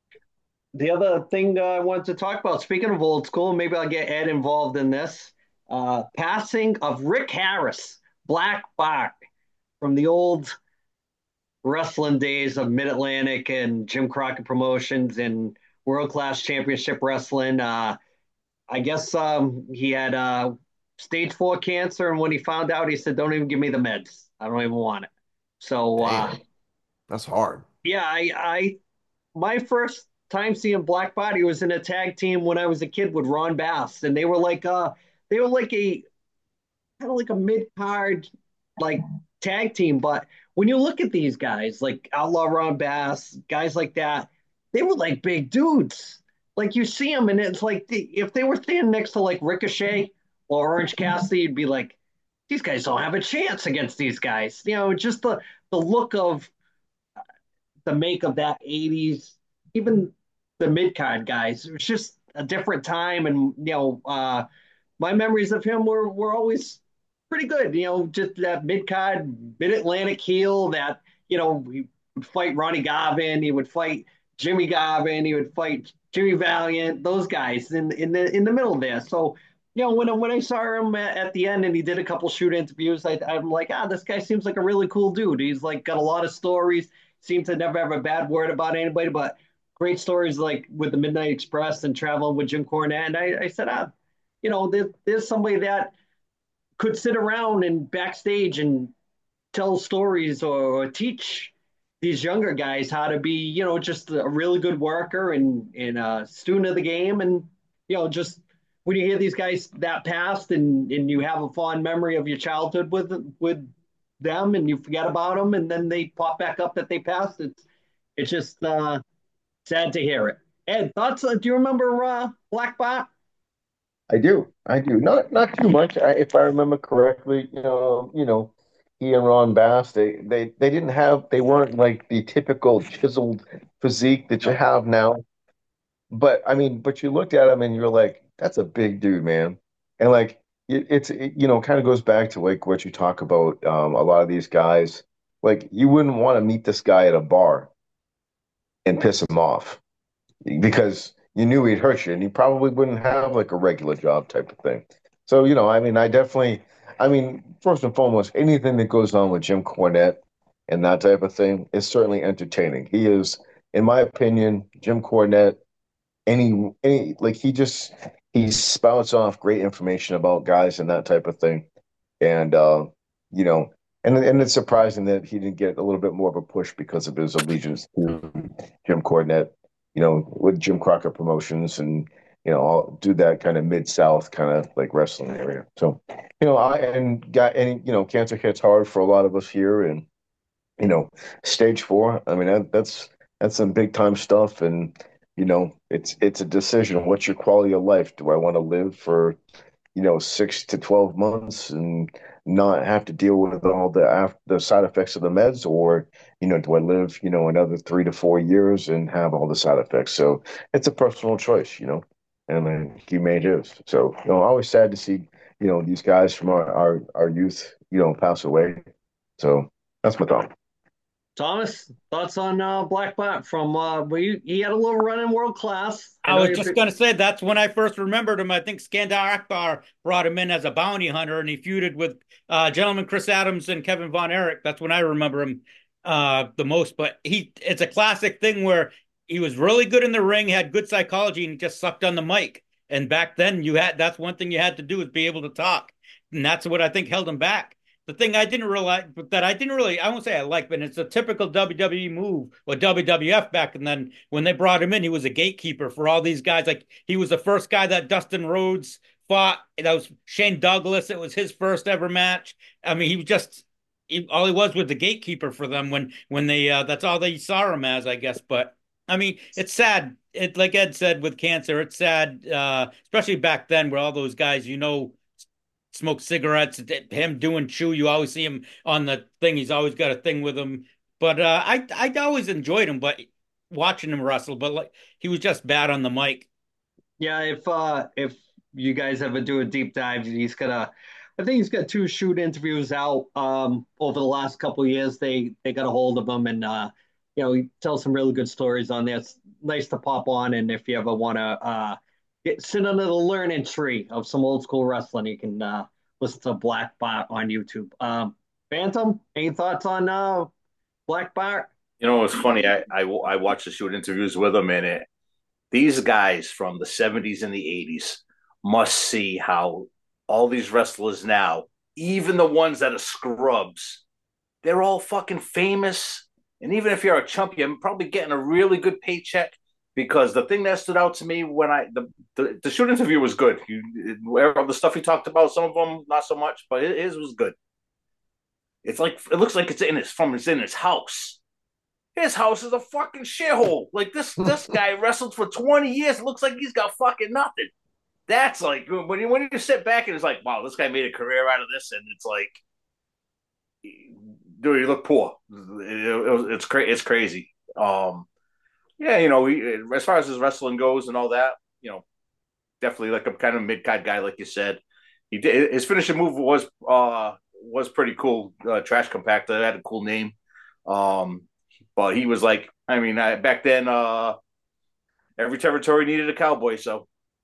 The other thing uh, I wanted to talk about, speaking of old school, maybe I'll get Ed involved in this. Uh, passing of Rick Harris, Black Bart, from the old wrestling days of Mid Atlantic and Jim Crockett Promotions and World Class Championship Wrestling. Uh, I guess um, he had uh, stage four cancer, and when he found out, he said, "Don't even give me the meds. I don't even want it." So uh, Damn, that's hard. yeah, I, I my first time seeing Black Body was in a tag team when I was a kid with Ron Bass, and they were like uh they were like a kind of like a mid card like tag team. But when you look at these guys, like Outlaw Ron Bass, guys like that, they were like big dudes. Like you see them, and it's like the, if they were standing next to like Ricochet or Orange Cassidy, you'd be like, these guys don't have a chance against these guys. You know, just the the look of the make of that eighties, even the mid card guys. It was just a different time, and you know, uh, my memories of him were were always pretty good. You know, just that mid card, mid Atlantic heel that you know he would fight Ronnie Garvin, he would fight Jimmy Garvin, he would fight Jimmy Valiant, those guys in in the in the middle there. So. You know, when when I saw him at, at the end and he did a couple shoot interviews, I, I'm like, ah, this guy seems like a really cool dude. He's like got a lot of stories, seemed to never have a bad word about anybody, but great stories like with the Midnight Express and traveling with Jim Cornette. And I, I said, ah, you know, there, there's somebody that could sit around and backstage and tell stories or, or teach these younger guys how to be, you know, just a really good worker and, and a student of the game. And, you know, just when you hear these guys that passed and, and you have a fond memory of your childhood with, with them and you forget about them and then they pop back up that they passed, it's, it's just uh, sad to hear it. Ed, thoughts? Uh, do you remember uh, Black Bot? I do. I do. Not not too much. I, if I remember correctly, you know, you know, he and Ron Bass, they they they didn't have they weren't like the typical chiseled physique that you have now. But I mean, but you looked at him and you're like, that's a big dude, man. And like it, it's it, you know, kind of goes back to like what you talk about. Um, a lot of these guys, like you wouldn't want to meet this guy at a bar and piss him off because you knew he'd hurt you and he probably wouldn't have like a regular job type of thing. So, you know, I mean, I definitely, I mean, first and foremost, anything that goes on with Jim Cornette and that type of thing is certainly entertaining. He is, in my opinion, Jim Cornette, any, any, like he just, he spouts off great information about guys and that type of thing. And, uh, you know, and, and it's surprising that he didn't get a little bit more of a push because of his allegiance to Jim Cornette, you know, with Jim Crockett Promotions and, you know, I'll do that kind of mid South kind of like wrestling area. So, you know, I and got any, you know, cancer hits hard for a lot of us here and, you know, stage four. I mean, that, that's that's some big time stuff. And, you know, it's it's a decision. What's your quality of life? Do I want to live for, you know, six to twelve months and not have to deal with all the after the side effects of the meds, or, you know, do I live, you know, another three to four years and have all the side effects? So it's a personal choice, you know, and then he made his. So, you know, always sad to see, you know, these guys from our, our, our youth, you know, pass away. So that's my thought. Thomas, thoughts on uh, Black Bot from uh, well, you, he had a little run in world class. I I know was you're just big- gonna say that's when I first remembered him. I think Skandar Akbar brought him in as a bounty hunter, and he feuded with uh, gentleman Chris Adams and Kevin Von Erich. That's when I remember him uh, the most. But he, it's a classic thing where he was really good in the ring, had good psychology, and he just sucked on the mic. And back then, you had that's one thing you had to do is be able to talk, and that's what I think held him back. The thing I didn't realize that I didn't really, I won't say I like, but it's a typical W W E move or W W F back. And then when they brought him in, he was a gatekeeper for all these guys. Like he was the first guy that Dustin Rhodes fought. That was Shane Douglas. It was his first ever match. I mean, he was just he, all he was was the gatekeeper for them when when they uh, that's all they saw him as, I guess. But I mean, it's sad. It like Ed said with cancer, it's sad, uh, especially back then where all those guys, you know, smoke cigarettes. Him doing chew, you always see him on the thing. He's always got a thing with him. But uh, I I always enjoyed him, but watching him wrestle. But like he was just bad on the mic. Yeah, if uh, if you guys ever do a deep dive, he's got a. I think he's got two shoot interviews out um, over the last couple of years. They they got a hold of him, and uh, you know he tells some really good stories on there. It's nice to pop on, and if you ever want to uh, get sit under the learning tree of some old school wrestling, you can uh, listen to Black Bot on YouTube. Um, Phantom, any thoughts on uh, Black Bot? You know, it's funny. I, I I watched the shoot interviews with him, and it, these guys from the seventies and the eighties must see how all these wrestlers now, even the ones that are scrubs, they're all fucking famous. And even if you're a chump, you're probably getting a really good paycheck. Because the thing that stood out to me when I the the, the shoot interview was good. You, the stuff he talked about, some of them not so much, but his was good. It's like it looks like it's in his from it's in his house. His house is a fucking shithole. Like this this guy wrestled for twenty years. It looks like he's got fucking nothing. That's like when you when you sit back and it's like, wow, this guy made a career out of this, and it's like, dude, you look poor. It, it, it's crazy. It's crazy. Um, yeah, you know, he, as far as his wrestling goes and all that, you know, definitely like a kind of mid card guy, like you said. He did his finishing move was uh was pretty cool. Uh, Trash compactor, had a cool name. Um, but he was like, I mean, I, back then, uh, every territory needed a cowboy, so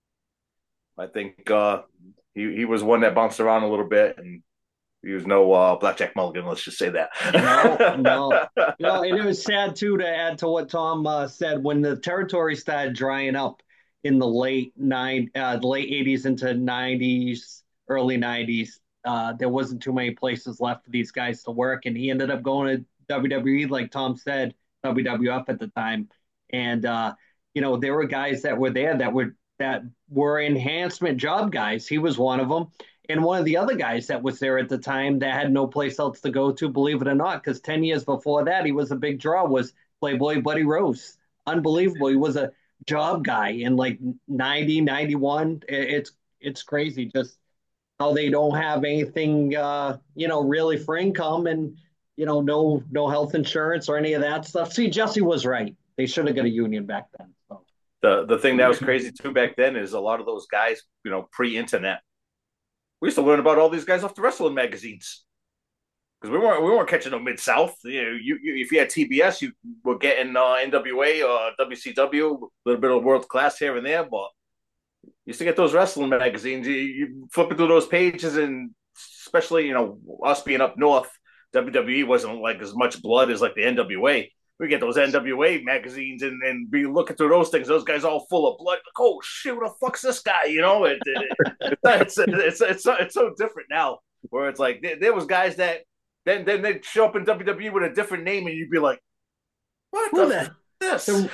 I think uh, he he was one that bounced around a little bit, and he was no uh, Blackjack Mulligan. Let's just say that. No, no, no. And it was sad too to add to what Tom uh, said when the territory started drying up in the late nine, uh, the late eighties into nineties, early nineties. Uh, there wasn't too many places left for these guys to work, and he ended up going to W W E, like Tom said, W W F at the time. And uh, you know, there were guys that were there that were that were enhancement job guys. He was one of them. And one of the other guys that was there at the time that had no place else to go to, believe it or not, because ten years before that, he was a big draw, was Playboy Buddy Rose. Unbelievable. He was a job guy in like ninety, ninety-one. It's it's crazy just how they don't have anything, uh, you know, really for income and, you know, no no health insurance or any of that stuff. See, Jesse was right. They should have got a union back then. So. The the thing that was crazy too back then is a lot of those guys, you know, pre-internet, we used to learn about all these guys off the wrestling magazines because we weren't we weren't catching them mid South. You know, you, you if you had T B S, you were getting uh, N W A or W C W, a little bit of world class here and there. But you used to get those wrestling magazines. You, you flipping through those pages, and especially you know us being up north, W W E wasn't like as much blood as like the N W A. We get those N W A magazines and, and be looking through those things. Those guys all full of blood. Like, oh shit, what the fuck's this guy? You know, it, it, it, it's, it's, it's, so, it's so different now. Where it's like there, there was guys that then then they'd show up in W W E with a different name, and you'd be like, what Who the the, this? the,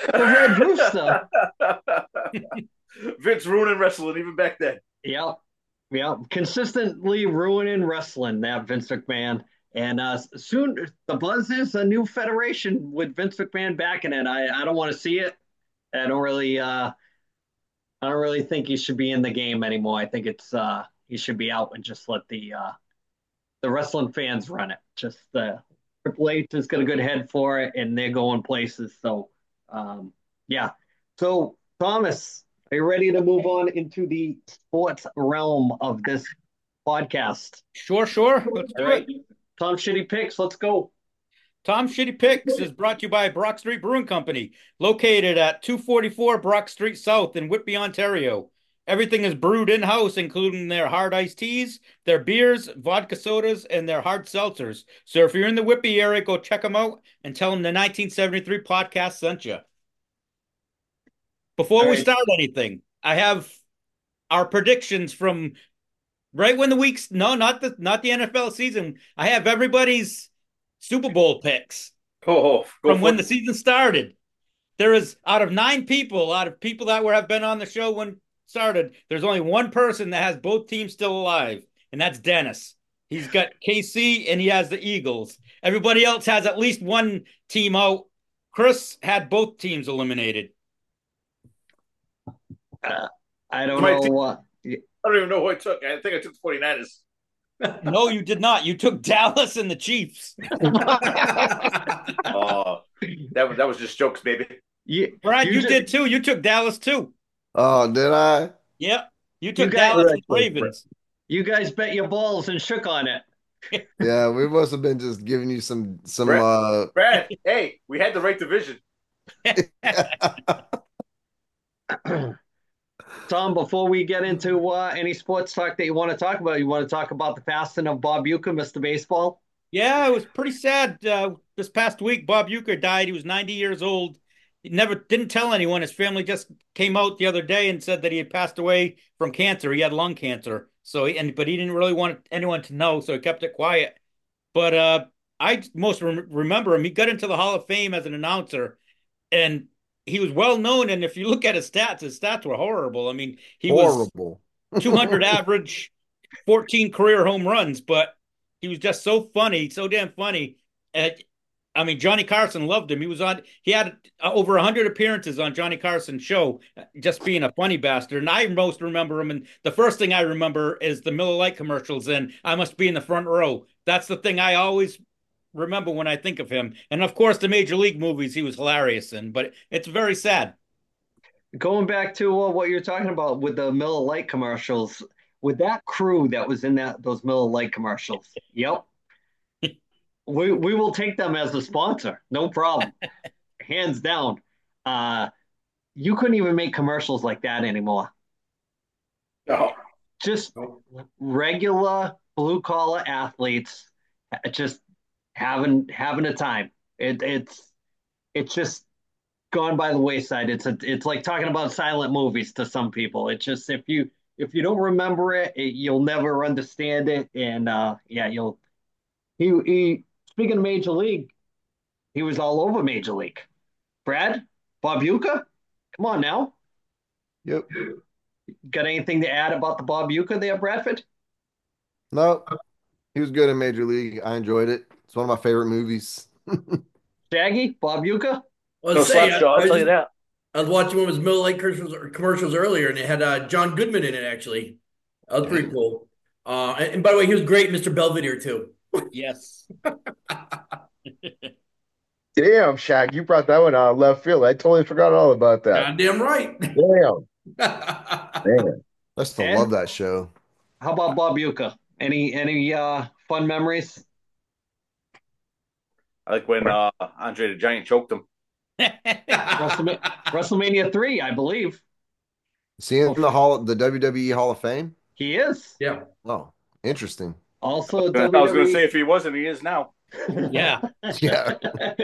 the Red Rooster. Vince ruining wrestling even back then. Yeah, yeah, consistently ruining wrestling. That Vince McMahon. And uh, soon the buzz is a new federation with Vince McMahon backing it. I, I don't want to see it. I don't really uh, I don't really think he should be in the game anymore. I think it's uh, he should be out and just let the uh, the wrestling fans run it. Just uh, Triple H has got a good head for it, and they're going places. So um, yeah. So Thomas, are you ready to move on into the sports realm of this podcast? Sure, sure. Let's do All right. it. Tom Shitty Picks, let's go. Tom Shitty Picks is brought to you by Brock Street Brewing Company, located at two forty-four Brock Street South in Whitby, Ontario. Everything is brewed in-house, including their hard iced teas, their beers, vodka sodas, and their hard seltzers. So if you're in the Whitby area, go check them out and tell them the nineteen seventy-three podcast sent you. Before we start anything, I have our predictions from right when the week's no, not the not the N F L season. I have everybody's Super Bowl picks Oh, from when the season started. There is out of nine people, out of people that were have been on the show when it started, there's only one person that has both teams still alive, and that's Dennis. He's got K C and he has the Eagles. Everybody else has at least one team out. Chris had both teams eliminated. Uh, I don't know what. I don't even know who I took. I think I took the 49ers. No, you did not. You took Dallas and the Chiefs. Oh, that, that was just jokes, baby. You, Brad, you, you just, did too. You took Dallas too. Oh, did I? Yep. You took You guys- Dallas and Ravens. you guys bet your balls and shook on it. Yeah, we must have been just giving you some some Brad. uh Brad, hey, we had the right division. Tom, before we get into uh, any sports talk that you want to talk about, you want to talk about the passing of Bob Uecker, Mister Baseball? Yeah, it was pretty sad. Uh, this past week, Bob Uecker died. He was ninety years old. He never didn't tell anyone. His family just came out the other day and said that he had passed away from cancer. He had lung cancer. So, he, and but he didn't really want anyone to know, so he kept it quiet. But uh, I most rem- remember him. He got into the Hall of Fame as an announcer, and he was well known. And if you look at his stats, his stats were horrible. I mean, he horrible. was two hundred average, fourteen career home runs, but he was just so funny, so damn funny. And, I mean, Johnny Carson loved him. He was on. He had over one hundred appearances on Johnny Carson's show, just being a funny bastard. And I most remember him. And the first thing I remember is the Miller Lite commercials. And I must be in the front row. That's the thing I always remember when I think of him. And of course, the Major League movies he was hilarious in. But it's very sad. Going back to uh, what you're talking about with the Miller Lite commercials, with that crew that was in that those Miller Lite commercials. Yep. we we will take them as a sponsor. No problem. Hands down. Uh, you couldn't even make commercials like that anymore. No. Just regular blue collar athletes just having having a time. It, it's it's just gone by the wayside. It's a, it's like talking about silent movies to some people. It's just if you if you don't remember it, it you'll never understand it. And uh, yeah, you'll he he. Speaking of Major League, he was all over Major League. Brad, Bob Uecker, come on now. Yep. Got anything to add about the Bob Uecker there, Bradford? No, he was good in Major League. I enjoyed it. It's one of my favorite movies. Shaggy, Bob Uecker? Well, No say, Slapshot, I'll I, tell you that. I was watching one of his Miller Lite commercials, commercials earlier, and it had uh, John Goodman in it, actually. That was pretty cool. Uh, and, and by the way, he was great, Mister Belvedere, too. Yes. Damn, Shaq, you brought that one out of left field. I totally forgot all about that. Goddamn right. Damn. Damn. I still And- love that show. How about Bob Uecker? Any any uh, fun memories? I like when uh, Andre the Giant choked him. WrestleMania, WrestleMania three, I believe. Seeing the hall, the W W E Hall of Fame. He is. Yeah. Oh, interesting. Also, I was going to W W E say if he wasn't, he is now. Yeah. Yeah.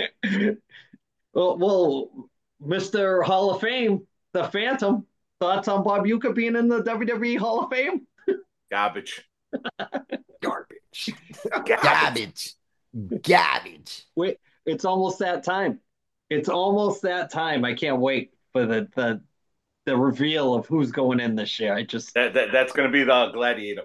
well, well, Mister Hall of Fame, the Phantom, thoughts on Bob Uecker being in the W W E Hall of Fame? Garbage. Garbage. Garbage. Garbage. Garbage. Wait, it's almost that time. It's almost that time. I can't wait for the the, the reveal of who's going in this year. I just That, that, that's going to be the Gladiator.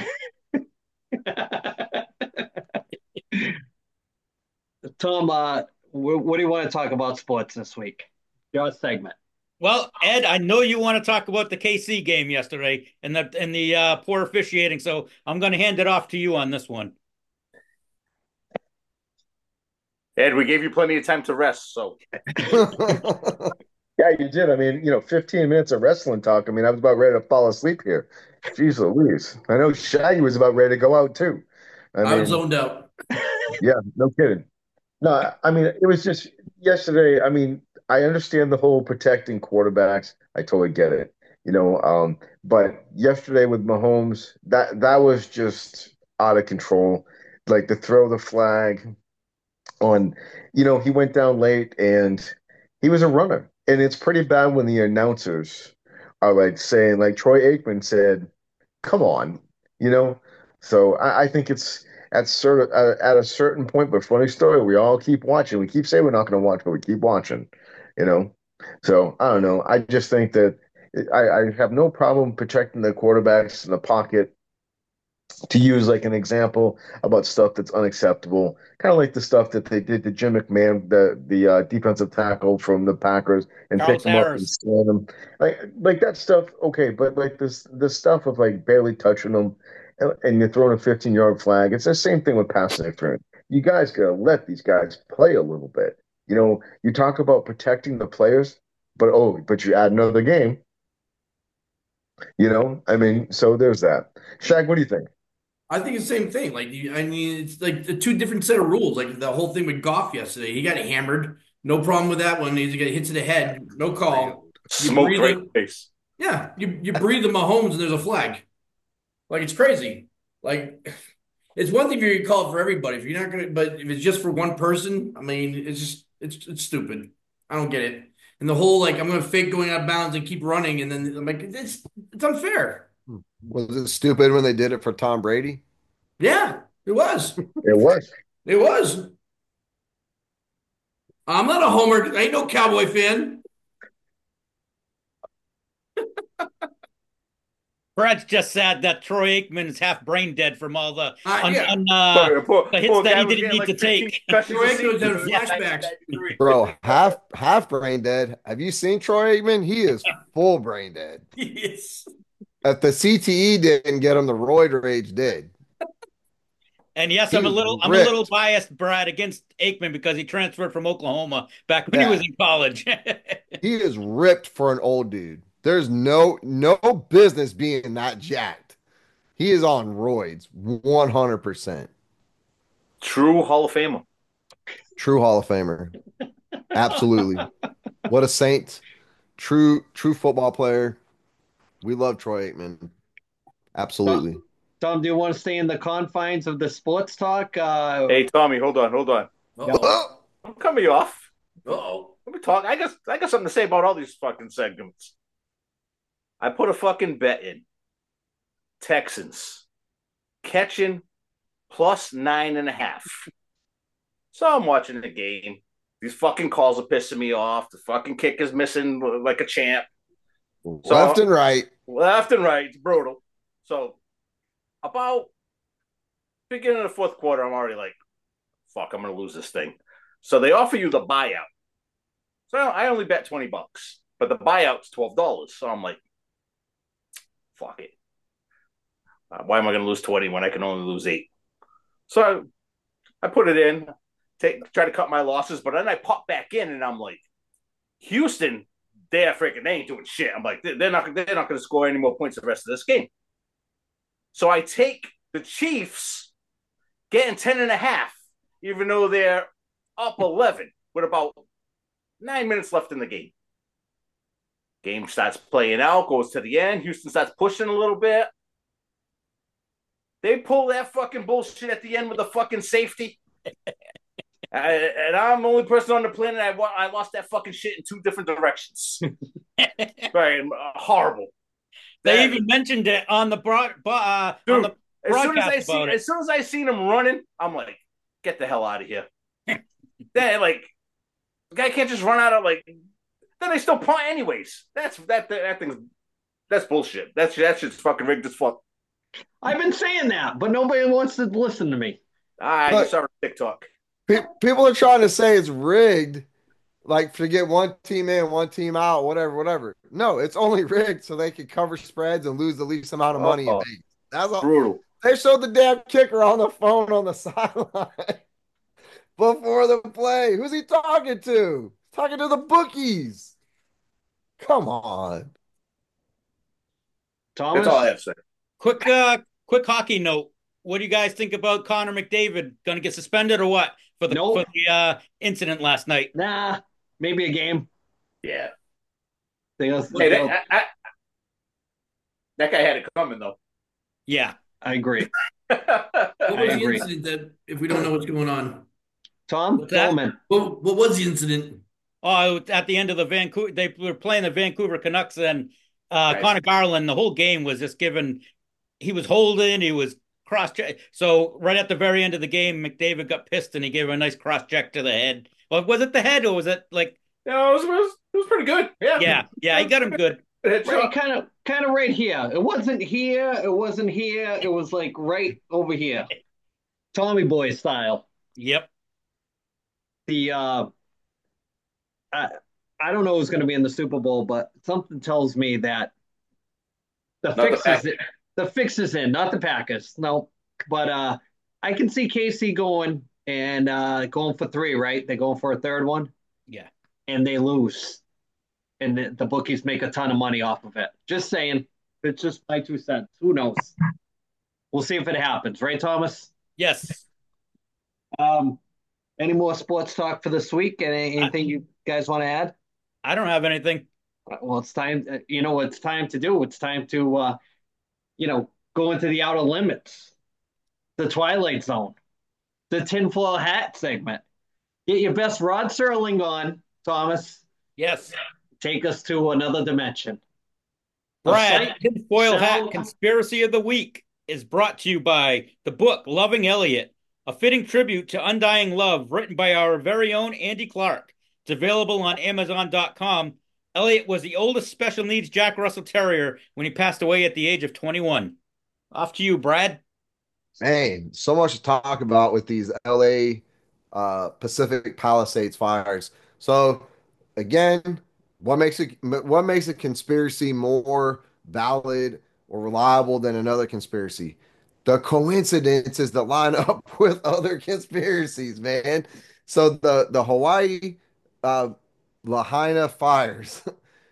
Tom, uh, wh- what do you want to talk about sports this week? Your segment. Well, Ed, I know you want to talk about the K C game yesterday and the and the uh, poor officiating, so I'm going to hand it off to you on this one. Ed, we gave you plenty of time to rest, so. Yeah, you did. I mean, you know, fifteen minutes of wrestling talk. I mean, I was about ready to fall asleep here. Jeez Louise. I know Shaggy was about ready to go out too. I I mean, was zoned out. yeah, no kidding. No, I mean, it was just yesterday. I mean, I understand the whole protecting quarterbacks. I totally get it, you know. Um, but yesterday with Mahomes, that that was just out of control. Like to throw the flag on, you know, he went down late and he was a runner. And it's pretty bad when the announcers are like saying, like Troy Aikman said, come on, you know? So I, I think it's at certain uh, at a certain point, but funny story, we all keep watching. We keep saying we're not going to watch, but we keep watching, you know? So I don't know. I just think that I, I have no problem protecting the quarterbacks in the pocket to use like an example about stuff that's unacceptable, kind of like the stuff that they did to Jim McMahon, the the uh, defensive tackle from the Packers, and Carlos picked him up and Harris. slammed him, like like that stuff. Okay, but like this the stuff of like barely touching them, and, and you're throwing a fifteen yard flag. It's the same thing with pass interference. You guys gotta let these guys play a little bit. You know, you talk about protecting the players, but oh, but you add another game. You know, I mean, so there's that. Shaq, what do you think? I think it's the same thing. Like, you, I mean, it's like the two different set of rules. Like the whole thing with Goff yesterday, he got hammered. No problem with that one. He's got hit to the head. No call. You Smoked breathe right in it. the face. Yeah, you you breathe the Mahomes and there's a flag. Like it's crazy. Like it's one thing if you call it for everybody. If you're not gonna, but if it's just for one person, I mean, it's just it's it's stupid. I don't get it. And the whole like I'm gonna fake going out of bounds and keep running, and then I'm like it's it's unfair. Was it stupid when they did it for Tom Brady? Yeah, it was. It was. It was. I'm not a homer. I ain't no Cowboy fan. Brad's just sad that Troy Aikman is half brain dead from all the Uh, un, yeah. un, uh, Poor, poor, the hits poor that guy he was didn't getting need like to fifteen take. concussions Troy a Aikman was season. having flashbacks. Bro, half half brain dead. Have you seen Troy Aikman? He is full brain dead. Yes. If the C T E didn't get him, the roid rage did. And yes, He I'm a was little I'm a little ripped. biased, Brad, against Aikman because he transferred from Oklahoma back when he was Yeah, in college. he is ripped for an old dude. There's no no business being that jacked. He is on roids, one hundred percent. True Hall of Famer. True Hall of Famer. Absolutely. What a saint. True true football player. We love Troy Aikman. Tom, Absolutely. Tom, do you want to stay in the confines of the sports talk? Uh, Hey, Tommy, hold on, hold on. yeah. Uh-oh. I'm coming you off. Uh-oh. Let me talk. I got I got something to say about all these fucking segments. I put a fucking bet in. Texans catching plus nine and a half. So I'm watching the game. These fucking calls are pissing me off. The fucking kick is missing like a champ. So Left and right. left and right, it's brutal. So about beginning of the fourth quarter, I'm already like, fuck, I'm gonna lose this thing. So they offer you the buyout. So I only bet twenty bucks, but the buyout's twelve dollars. So I'm like, fuck it. Uh, why am I gonna lose twenty when I can only lose eight? So I, I put it in, take try to cut my losses, but then I pop back in and I'm like, Houston, they're freaking they ain't doing shit. I'm like, they're not they're not gonna score any more points the rest of this game. So I take the Chiefs getting ten and a half, even though they're up eleven with about nine minutes left in the game. Game starts playing out, goes to the end. Houston starts pushing a little bit. They pull that fucking bullshit at the end with a fucking safety. I, and I'm the only person on the planet I, I lost that fucking shit in two different directions. Right, uh, horrible. They That- even mentioned it on the broad uh, Dude, on the as soon as broadcast I see, about it. as soon as I seen him running, I'm like, get the hell out of here. Then like, the guy can't just run out of like. Then they still punt anyways. That's that that, that thing's that's bullshit. That's that shit's fucking rigged as fuck. I've been saying that, but nobody wants to listen to me. I Look. just saw TikTok. Pe- People are trying to say it's rigged, like to get one team in, one team out, whatever, whatever. No, it's only rigged so they can cover spreads and lose the least amount of money in Oh, Vegas. That's all. brutal. They showed the damn kicker on the phone on the sideline before the play. Who's he talking to? He's talking to the bookies. Come on. Thomas, That's all I have to say. Quick uh quick hockey note. what do you guys think about Connor McDavid? Going to get suspended or what for the for Nope. the uh, incident last night? Nah. Maybe a game. Yeah. They'll, Hey, they'll, that, I, I, that guy had it coming though. Yeah. I agree. What I was the agree. incident that if we don't know what's going on? Tom, What's fill that? him in. What what was the incident? Oh, at the end of the Vancouver, they were playing the Vancouver Canucks, and uh, Right. Connor Garland. The whole game was just given. He was holding. He was cross check. So right at the very end of the game, McDavid got pissed and he gave him a nice cross check to the head. Well, was it the head or was it like? Yeah, it was, it was, it was pretty good. Yeah. Yeah, yeah, he got him good. Right, kind of, kind of right here. It wasn't here. It wasn't here. It was like right over here, Tommy Boy style. Yep. The uh, I, I don't know who's going to be in the Super Bowl, but something tells me that the Not the fix is Packers. it. The fix is in, not the Packers. No, but uh, I can see K C going and uh, going for three. Right, they're going for a third one, Yeah. and they lose, and the, the bookies make a ton of money off of it. Just saying, it's just my two cents. Who knows? We'll see if it happens, right, Thomas? Yes. Um, any more sports talk for this week? Any, I, anything you guys want to add? I don't have anything. Well, it's time. uh, You know what it's time to do? It's time to, uh, you know, go into the outer limits, the Twilight Zone, the tinfoil hat segment. Get your best Rod Serling on, Thomas. Yes. Take us to another dimension. A Brad, sight, tinfoil hat sound, conspiracy of the week is brought to you by the book Loving Elliot, a fitting tribute to undying love written by our very own Andy Clark. It's available on Amazon dot com. Elliot was the oldest special needs Jack Russell Terrier when he passed away at the age of twenty-one. Off to you, Brad. Man, so much to talk about with these L A uh, Pacific Palisades fires. So again, what makes it what makes a conspiracy more valid or reliable than another conspiracy? The coincidences that line up with other conspiracies, man. So the the Hawaii uh, Lahaina fires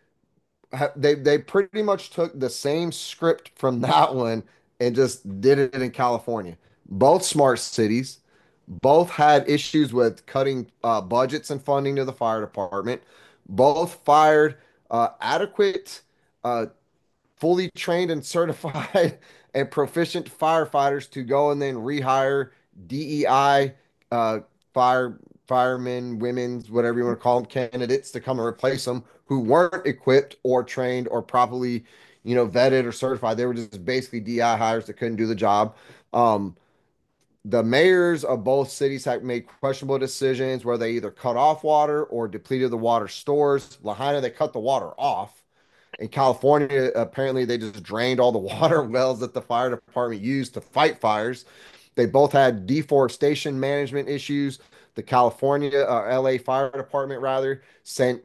they they pretty much took the same script from that one and just did it in California. Both smart cities, both had issues with cutting uh, budgets and funding to the fire department. Both fired uh, adequate, uh, fully trained and certified and proficient firefighters to go and then rehire D E I uh, fire firemen, women's, whatever you want to call them, candidates to come and replace them who weren't equipped or trained or properly, you know, vetted or certified. They were just basically D E I hires that couldn't do the job. Um, the mayors of both cities have made questionable decisions where they either cut off water or depleted the water stores. Lahaina, they cut the water off. In California, apparently they just drained all the water wells that the fire department used to fight fires. They both had deforestation management issues. The California, uh, L A Fire Department, rather, sent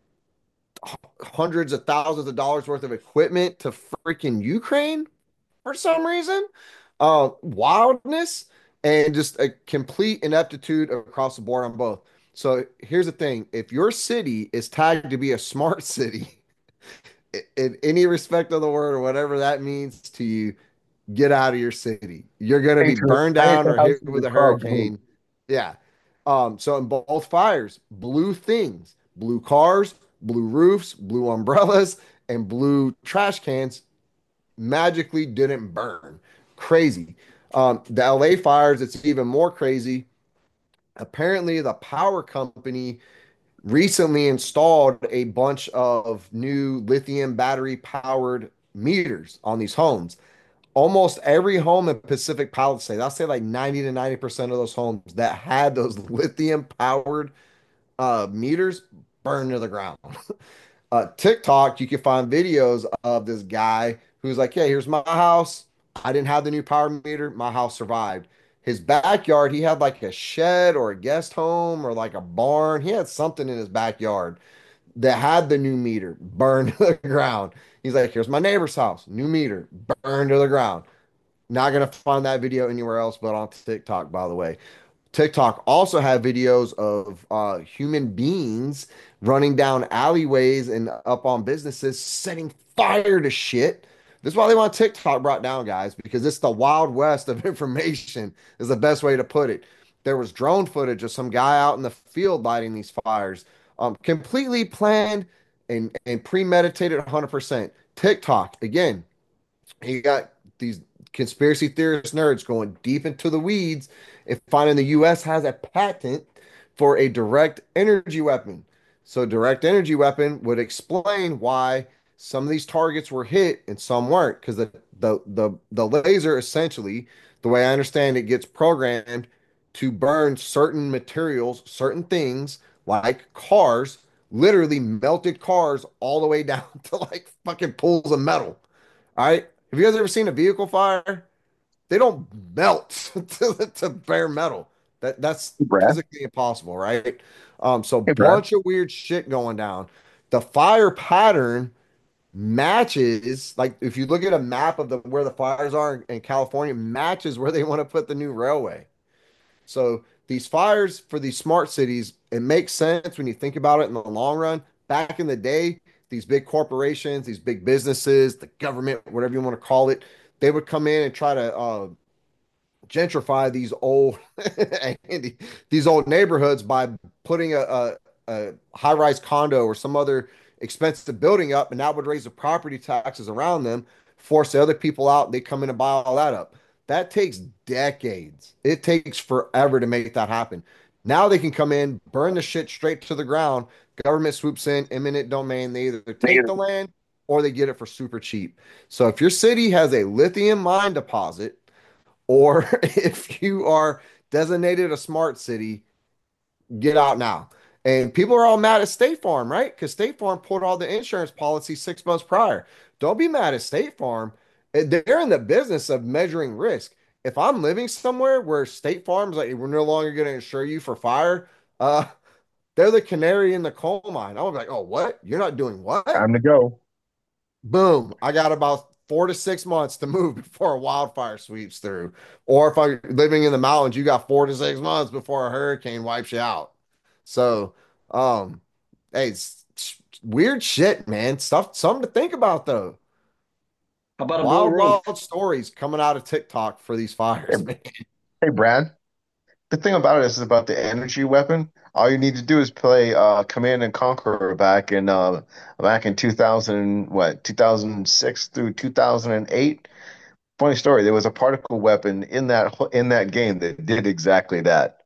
hundreds of thousands of dollars worth of equipment to freaking Ukraine for some reason. Uh, wildness and just a complete ineptitude across the board on both. So here's the thing: if your city is tagged to be a smart city, in any respect of the word or whatever that means to you, get out of your city. You're going to I be ain't your, burned I ain't down the or house hit of with the a cards, move. hurricane. Yeah. Um, so in both fires, blue things, blue cars, blue roofs, blue umbrellas, and blue trash cans magically didn't burn. Crazy. Um, the L A fires, it's even more crazy. Apparently, the power company recently installed a bunch of new lithium battery powered meters on these homes. Almost every home in Pacific Palisades, I'll say like ninety to ninety percent of those homes that had those lithium powered uh, meters burned to the ground. uh, TikTok, you can find videos of this guy who's like, "Yeah, here's my house. I didn't have the new power meter. My house survived." His backyard, he had like a shed or a guest home or like a barn. He had something in his backyard that had the new meter burned to the ground. He's like, "Here's my neighbor's house, new meter burned to the ground." Not gonna find that video anywhere else but on TikTok, by the way. TikTok also had videos of uh, human beings running down alleyways and up on businesses, setting fire to shit This is why they want TikTok brought down, guys, because it's the wild west of information, is the best way to put it. There was drone footage of some guy out in the field lighting these fires, um, completely planned and, and premeditated one hundred percent. TikTok, again, you got these conspiracy theorist nerds going deep into the weeds and finding the U S has a patent for a direct energy weapon. So, direct energy weapon would explain why some of these targets were hit and some weren't, because the, the the the laser essentially, the way I understand it, gets programmed to burn certain materials, certain things like cars, literally melted cars all the way down to like fucking pools of metal. All right. Have you guys ever seen a vehicle fire? They don't melt to, to bare metal. That that's Hey, Brad. physically impossible, right? Um, so Hey, Brad. bunch of weird shit going down. The fire pattern matches, like if you look at a map of the where the fires are in California, matches where they want to put the new railway. So these fires for these smart cities, it makes sense when you think about it in the long run. Back in the day, these big corporations, these big businesses, the government, whatever you want to call it, they would come in and try to uh, gentrify these old Andy, these old neighborhoods by putting a, a, a high-rise condo or some other expensive building up, and that would raise the property taxes around them, force the other people out, and they come in and buy all that up. That takes decades. It takes forever to make that happen. Now they can come in, burn the shit straight to the ground. Government swoops in, eminent domain. They either take the land or they get it for super cheap. So if your city has a lithium mine deposit, or if you are designated a smart city, get out now. And people are all mad at State Farm, right? Because State Farm pulled all the insurance policies six months prior. Don't be mad at State Farm. Eh, They're in the business of measuring risk. If I'm living somewhere where State Farm's like, we're no longer going to insure you for fire, uh, they're the canary in the coal mine. I'm like, oh, what? You're not doing what? Time to go. Boom, I got about four to six months to move before a wildfire sweeps through. Or if I'm living in the mountains, you got four to six months before a hurricane wipes you out. So, um, hey, it's, it's weird shit, man. Stuff, something to think about though. How about a blue Wild, roof? wild stories coming out of TikTok for these Hey, fires, man. hey, Brad. The thing about it is about the energy weapon. All you need to do is play uh, Command and Conquer back in uh, back in two thousand, what, two thousand six through two thousand eight. Funny story. There was a particle weapon in that in that game that did exactly that.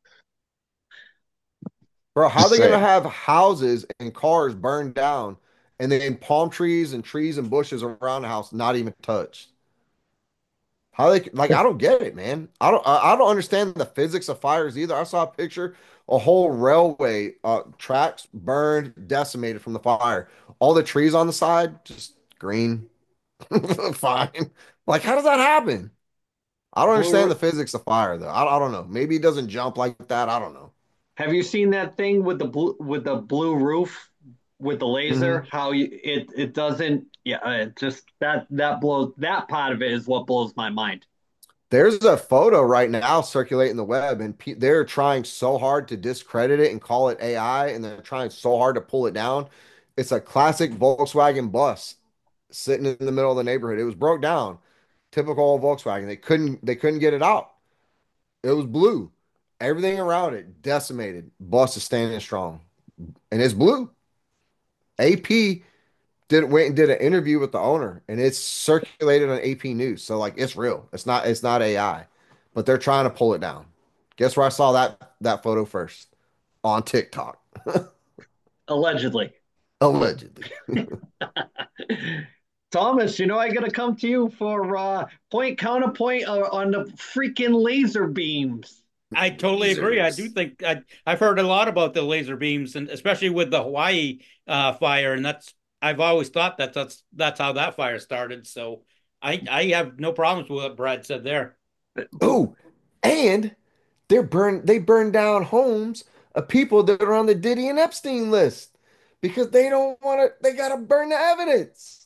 Bro, how are Just they gonna saying. have houses and cars burned down and then palm trees and trees and bushes around the house not even touched? How they like? I don't get it, man. I don't. I I don't understand the physics of fires either. I saw a picture, a whole railway uh, tracks burned, decimated from the fire. All the trees on the side just green, fine. Like, how does that happen? I don't understand Blue. the physics of fire though. I, I don't know. Maybe it doesn't jump like that. I don't know. Have you seen that thing with the blue with the blue roof with the laser? Mhm. How you, it it doesn't? Yeah, it just that that blows that part of it is what blows my mind. There's a photo right now circulating the web, and pe they're trying so hard to discredit it and call it A I, and they're trying so hard to pull it down. It's a classic Volkswagen bus sitting in the middle of the neighborhood. It was broke down, typical Volkswagen. They couldn't they couldn't get it out. It was blue. Everything around it decimated. Bus is standing strong, and it's blue. A P did went and did an interview with the owner, and it's circulated on A P News. So like it's real. It's not it's not A I, but they're trying to pull it down. Guess where I saw that that photo first? On TikTok, Allegedly. allegedly. Thomas, you know I gotta come to you for uh, point counterpoint uh, on the freaking laser beams. I totally agree. I do think I, I've heard a lot about the laser beams, and especially with the Hawaii uh, fire, and that's I've always thought that that's that's how that fire started. So I I have no problems with what Brad said there. Oh, and they're burned. They burned down homes of people that are on the Diddy and Epstein list because they don't want to. They got to burn the evidence.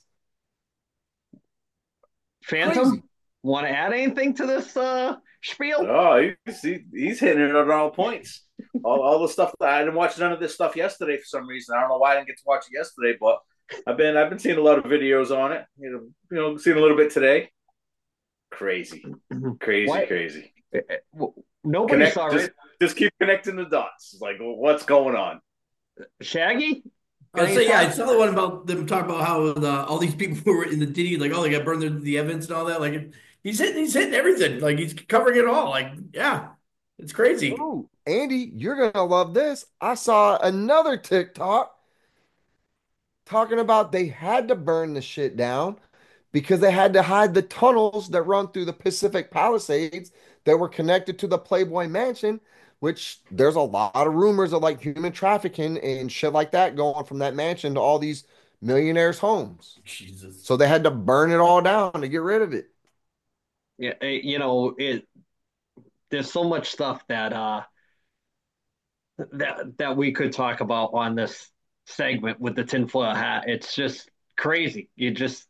Crazy. Phantom, want to add anything to this uh, spiel? Oh, he's, he, he's hitting it on all points. All, all the stuff that I didn't watch none of this stuff yesterday for some reason. I don't know why I didn't get to watch it yesterday, but I've been I've been seeing a lot of videos on it. You know, you know, seeing a little bit today. Crazy, crazy, What? crazy. Nobody Connect, saw just it. just keep connecting the dots. It's like, what's going on? Shaggy? I Got was any say, yeah, I thoughts? saw the one about them talking about how the, all these people who were in the Diddy, like, oh, they got burned the, the evidence and all that. Like, he's hitting, he's hitting everything. Like, he's covering it all. Like, yeah, it's crazy. Ooh, Andy, you're gonna love this. I saw another TikTok talking about they had to burn the shit down because they had to hide the tunnels that run through the Pacific Palisades that were connected to the Playboy Mansion, which there's a lot of rumors of like human trafficking and shit like that going from that mansion to all these millionaires' homes. Jesus. So they had to burn it all down to get rid of it. Yeah, eh, you know, it there's so much stuff that uh that that we could talk about on this segment with the tinfoil hat. It's just crazy. You just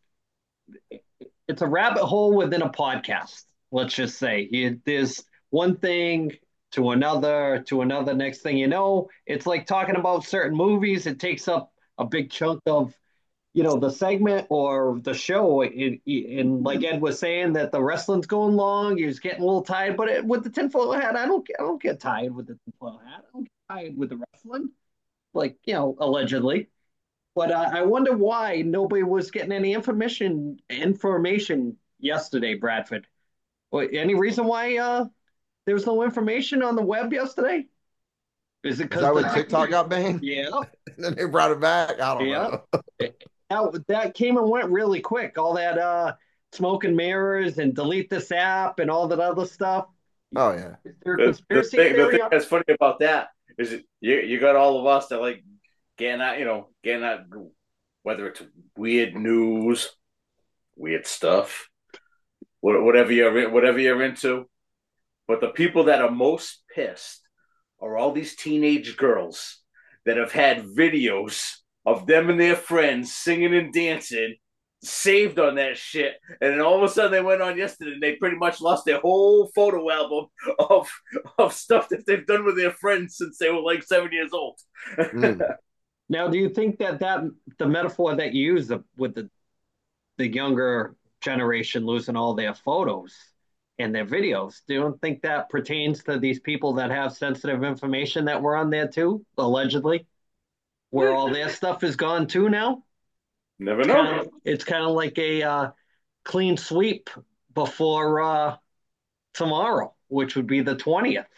it's a rabbit hole within a podcast. Let's just say you, there's one thing to another to another. Next thing you know, it's like talking about certain movies. It takes up a big chunk of you know the segment or the show. It, it, and like Ed was saying, that the wrestling's going long. You're just getting a little tired. But it, with the tinfoil hat, I don't I don't get tired with the tinfoil hat. I don't get tired with the wrestling. Like you know, allegedly. But uh, I wonder why nobody was getting any information information yesterday, Bradford. What, any reason why uh, there was no information on the web yesterday? Is it Is because that the when TikTok got banned? yeah, And then they brought it back? I don't yeah. know. That, that came and went really quick. All that uh, smoke and mirrors and delete this app and all that other stuff. Oh yeah. Is there a The the conspiracy thing the thing theory? that's funny about that is you you got all of us that like getting out, you know, getting out, whether it's weird news, weird stuff, whatever you're whatever you're into. But the people that are most pissed are all these teenage girls that have had videos of them and their friends singing and dancing saved on that shit. And then all of a sudden they went on yesterday and they pretty much lost their whole photo album of of stuff that they've done with their friends since they were like seven years old. Mm. Now, do you think that that the metaphor that you use with the the younger generation losing all their photos and their videos. Do you think that pertains to these people that have sensitive information that were on there too, allegedly, where all their stuff is gone too now? Never It's know. kind of it's kind of like a uh, clean sweep before uh, tomorrow, which would be the twentieth.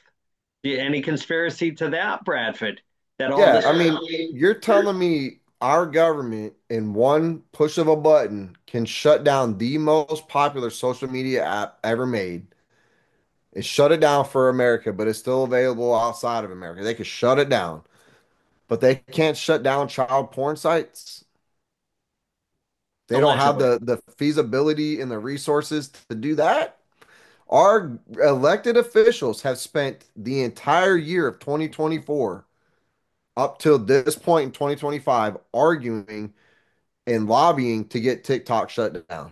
Any conspiracy to that, Bradford? That all Yeah, this I mean, you're telling me our government in one push of a button can shut down the most popular social media app ever made. It shut it down for America, but it's still available outside of America. They could shut it down, but they can't shut down child porn sites. They don't have allegedly. the the feasibility and the resources to do that. Our elected officials have spent the entire year of twenty twenty-four up till this point in twenty twenty-five arguing and lobbying to get TikTok shut down.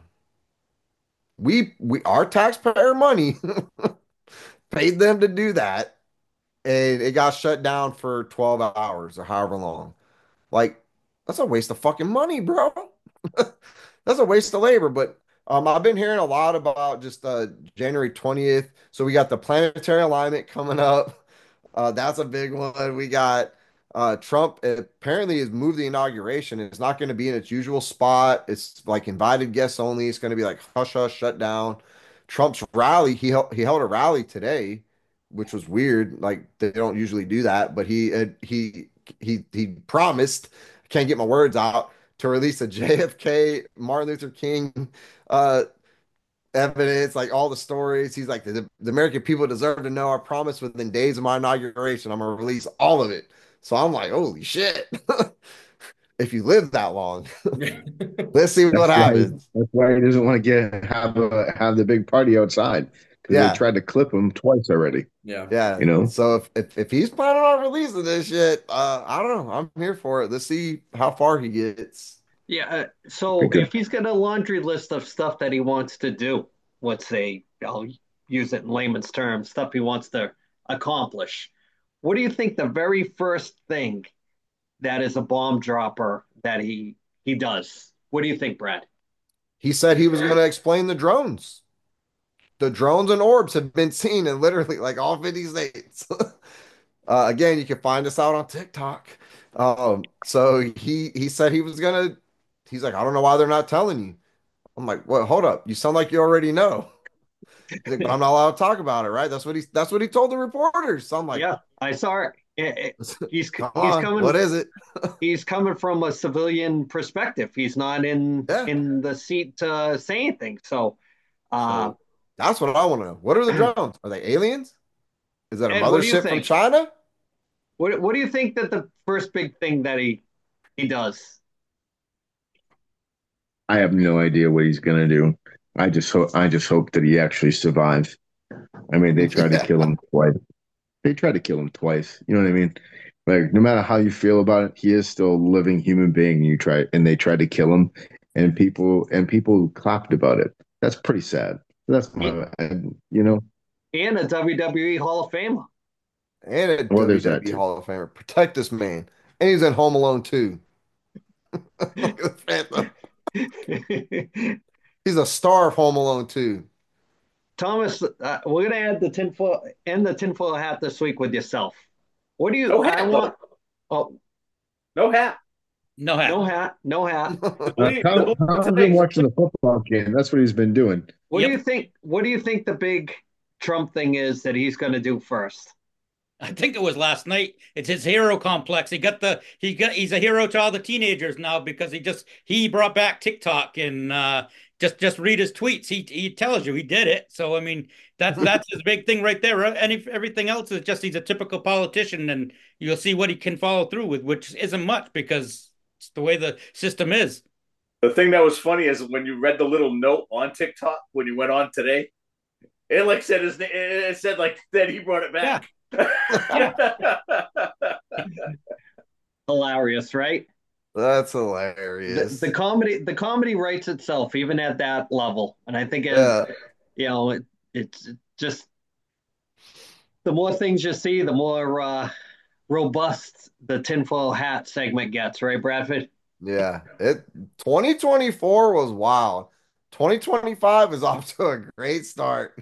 We we our taxpayer money paid them to do that, and it got shut down for twelve hours or however long. Like, that's a waste of fucking money, bro. That's a waste of labor. But um, I've been hearing a lot about just uh, January twentieth. So we got the planetary alignment coming up. Uh, that's a big one. We got uh, Trump apparently has moved the inauguration. It's not going to be in its usual spot. It's like invited guests only. It's going to be like hush hush, shut down. Trump's rally, he held, he held a rally today, which was weird. Like they don't usually do that, but he uh, he he he promised. I can't get my words out to release a J F K Martin Luther King uh, evidence, like all the stories. He's like, the, the American people deserve to know. I promise within days of my inauguration, I'm gonna release all of it. So I'm like, holy shit. If you live that long, let's see what That's why. happens. That's why he doesn't want to get have a have the big party outside because they Yeah, tried to clip him twice already. Yeah. yeah. You know. So if, if if he's planning on releasing this shit, uh, I don't know. I'm here for it. Let's see how far he gets. Yeah. Uh, so Because if he's got a laundry list of stuff that he wants to do, let's say I'll use it in layman's terms, stuff he wants to accomplish. What do you think the very first thing that is a bomb dropper that he he does. What do you think, Brad? He said he was going to explain the drones. The drones and orbs have been seen in literally like all fifty states. uh, again, you can find us out on TikTok. Um, so he he said he was gonna. He's like, I don't know why they're not telling you. I'm like, well, hold up. You sound like you already know. He's like, but I'm not allowed to talk about it, right? That's what he that's what he told the reporters. So I'm like, Yeah, I saw it. It- it- He's come he's on, coming what is it? he's coming from a civilian perspective. He's not in Yeah. in the seat to say anything. So, uh, So that's what I want to know. What are the drones? Are they aliens? Is that a Ed, what do you mothership from think? China? What what do you think that the first big thing that he he does? I have no idea what he's gonna do. I just hope I just hope that he actually survives. I mean, they tried to Yeah. kill him twice. They tried to kill him twice. You know what I mean? Like, no matter how you feel about it, he is still a living human being. You try, and they tried to kill him, and people and people clapped about it. That's pretty sad. That's my, and, you know. And a W W E Hall of Famer. And a Well, there's that W W E too. Hall of Famer. Protect this man. And he's in Home Alone too. Like the Phantom. He's a star of Home Alone too. Thomas, uh, we're gonna add the tinfoil end the tinfoil hat this week with yourself. What do you? No I hat, want. though. Oh, No hat. No hat. no hat, no hat. Uh, Only- Tom, only Tom's been tonight. watching the football game. That's what he's been doing. What Yep. do you think? What do you think the big Trump thing is that he's going to do first? I think it was last night. It's his hero complex. He got the he got he's a hero to all the teenagers now because he just he brought back TikTok and uh just just read his tweets. He he tells you he did it. So I mean that's that's his big thing right there. Any everything else is just he's a typical politician and you'll see what he can follow through with, which isn't much because it's the way the system is. The thing that was funny is when you read the little note on TikTok when you went on today, it like said his name. It said like that he brought it Yeah. back. Yeah. Hilarious, right? That's The, hilarious. the comedy, the comedy writes itself even at that level, and I think as Yeah. you know, it, it's just the more things you see, the more uh, robust the tinfoil hat segment gets, right, Bradford? Yeah. It twenty twenty-four was wild. twenty twenty-five is off to a great start.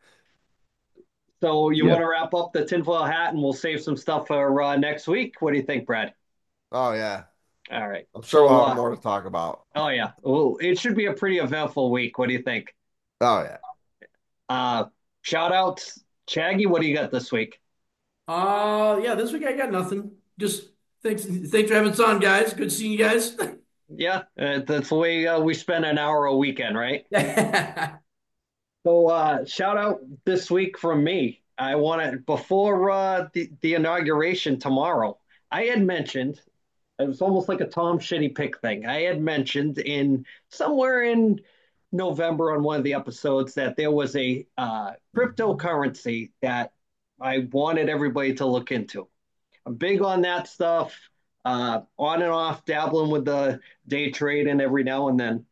So you Yeah. want to wrap up the tinfoil hat, and we'll save some stuff for uh, next week. What do you think, Brad? Oh yeah. All right. I'm sure So, we'll have uh, more to talk about. oh yeah, well, it should be a pretty eventful week. What do you think? Oh yeah. Uh, shout outs, Shaggy. What do you got this week? Uh, yeah, this week I got nothing. Just thanks, thanks for having us on, guys. Good seeing you guys. Yeah, uh, that's the way uh, we spend an hour a weekend, right? Yeah. So, uh, shout out this week from me. I want to, before uh, the, the inauguration tomorrow, I had mentioned, it was almost like a Tom Shitty pick thing. I had mentioned in somewhere in November on one of the episodes that there was a uh, cryptocurrency that I wanted everybody to look into. I'm big on that stuff, uh, on and off, dabbling with the day trade and every now and then.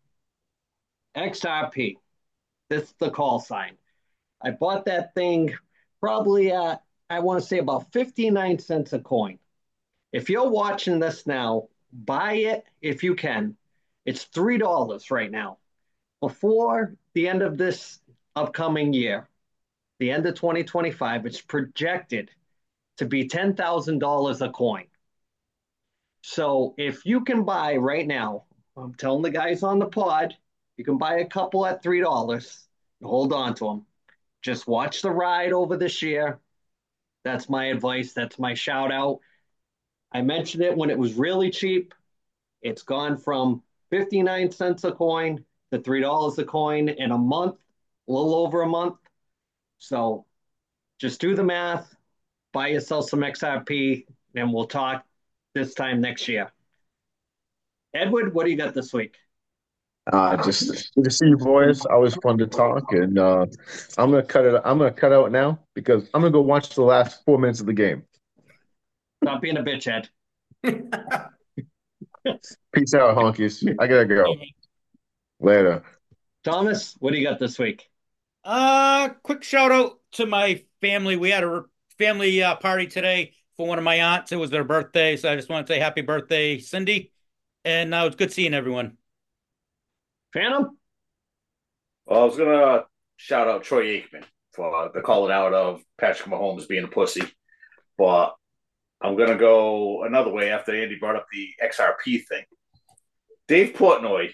X R P. This is the call sign. I bought that thing probably at, I want to say about fifty-nine cents a coin. If you're watching this now, buy it if you can. It's three dollars right now. Before the end of this upcoming year, the end of twenty twenty-five, it's projected to be ten thousand dollars a coin. So if you can buy right now, I'm telling the guys on the pod, you can buy a couple at three dollars. Hold on to them. Just watch the ride over this year. That's my advice. That's my shout out. I mentioned it when it was really cheap. It's gone from fifty-nine cents a coin to three dollars a coin in a month, a little over a month. So just do the math, buy yourself some X R P, and we'll talk this time next year. Edward, what do you got this week? Uh, just good to see you boys. Always fun to talk, and uh, I'm gonna cut it. I'm gonna cut out now because I'm gonna go watch the last four minutes of the game. Stop being a bitch head. Peace out, honkies. I gotta go. Later. Thomas, what do you got this week? Uh, quick shout out to my family. We had a family uh, party today for one of my aunts. It was their birthday, so I just want to say happy birthday, Cindy. And now it's good seeing everyone. Phantom? Well, I was gonna shout out Troy Aikman for the calling out of Patrick Mahomes being a pussy, but I'm gonna go another way after Andy brought up the X R P thing. Dave Portnoy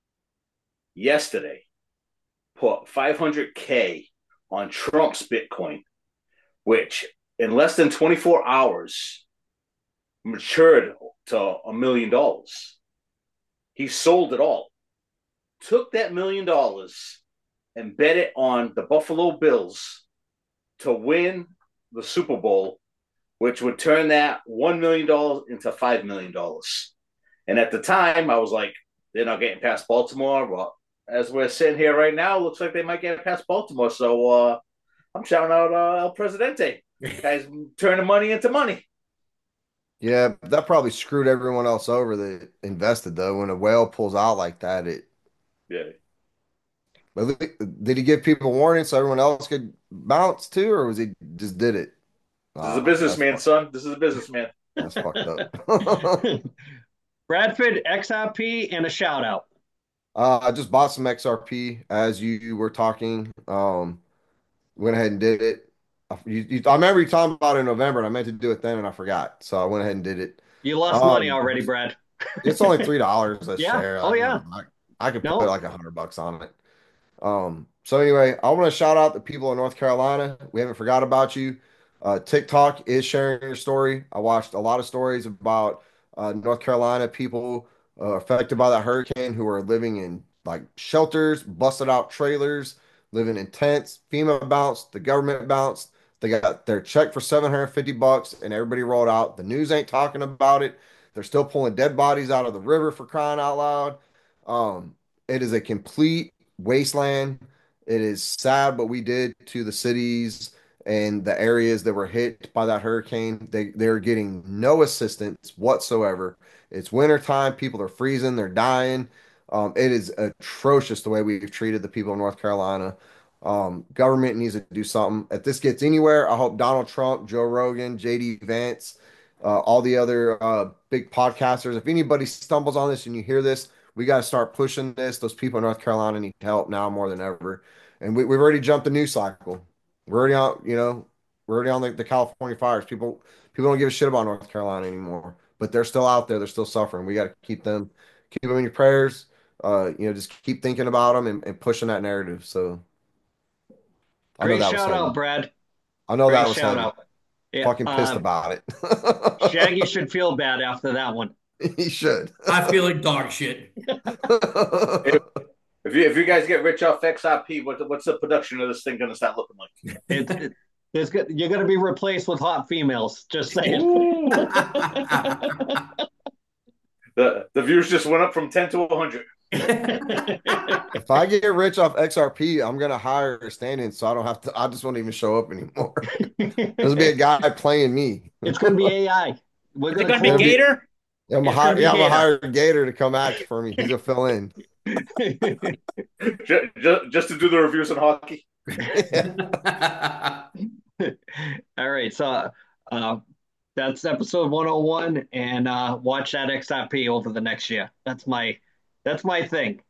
yesterday put five hundred K on Trump's Bitcoin, which in less than twenty-four hours matured to a million dollars. He sold it all, took that million dollars and bet it on the Buffalo Bills to win the Super Bowl, which would turn that one million dollars into five million dollars. And at the time, I was like, they're not getting past Baltimore. Well, as we're sitting here right now, it looks like they might get past Baltimore. So uh, I'm shouting out uh, El Presidente. Guys turning money into money. Yeah, that probably screwed everyone else over that invested though. When a whale pulls out like that, it. Yeah. But did he give people warning so everyone else could bounce too, or was he just did it? This is a Ah, businessman, son. This is a businessman. That's fucked up. Bradford, X R P, and a shout out. uh, I just bought some X R P as you were talking. Um, went ahead and did it. I, you, you, I remember you talking about it in November, and I meant to do it then, and I forgot. So I went ahead and did it. You lost money Um, already, Brad. it's only three dollars a Yeah. share. Oh, I yeah. mean, I, I could No. put like a hundred bucks on it. Um, so anyway, I want to shout out the people in North Carolina. We haven't forgot about you. Uh, TikTok is sharing your story. I watched a lot of stories about uh, North Carolina people uh, affected by that hurricane who are living in like shelters, busted out trailers, living in tents. FEMA bounced, the government bounced. They got their check for seven hundred fifty bucks and everybody rolled out. The news ain't talking about it. They're still pulling dead bodies out of the river for crying out loud. Um, it is a complete wasteland. It is sad what we did to the cities and the areas that were hit by that hurricane. They they're getting no assistance whatsoever. It's wintertime. People are freezing. They're dying. Um, it is atrocious the way we've treated the people of North Carolina. Um, government needs to do something. If this gets anywhere, I hope Donald Trump, Joe Rogan, J D Vance, uh, all the other uh, big podcasters, if anybody stumbles on this and you hear this, we got to start pushing this. Those people in North Carolina need help now more than ever. And we, we've already jumped the news cycle. We're already on, you know, we're already on the, the California fires. People people don't give a shit about North Carolina anymore, but they're still out there. They're still suffering. We got to keep them, keep them in your prayers. Uh, you know, just keep thinking about them and, and pushing that narrative. So I know Great that was shout heavy. out, Brad. I know Great that was shout heavy. out. Yeah, Fucking pissed uh, about it. Shaggy should feel bad after that one. He should. I feel like dog shit. If you if you guys get rich off X R P, what what's the production of this thing going to start looking like? It, it, it's good. You're going to be replaced with hot females. Just saying. the the views just went up from ten to a hundred. If I get rich off X R P, I'm gonna hire a stand-in so I don't have to. I just won't even show up anymore. There's be a guy playing me. It's going to be A I. We're Is it going gonna to be be- Gator? Yeah, I'm It's gonna hire, gonna be yeah, I'm gonna Gator. hire Gator to come act for me. He's gonna fill in. just, just, just to do the reviews on hockey. All right, so uh, that's episode one oh one, and uh, watch that X R P over the next year. That's my that's my thing.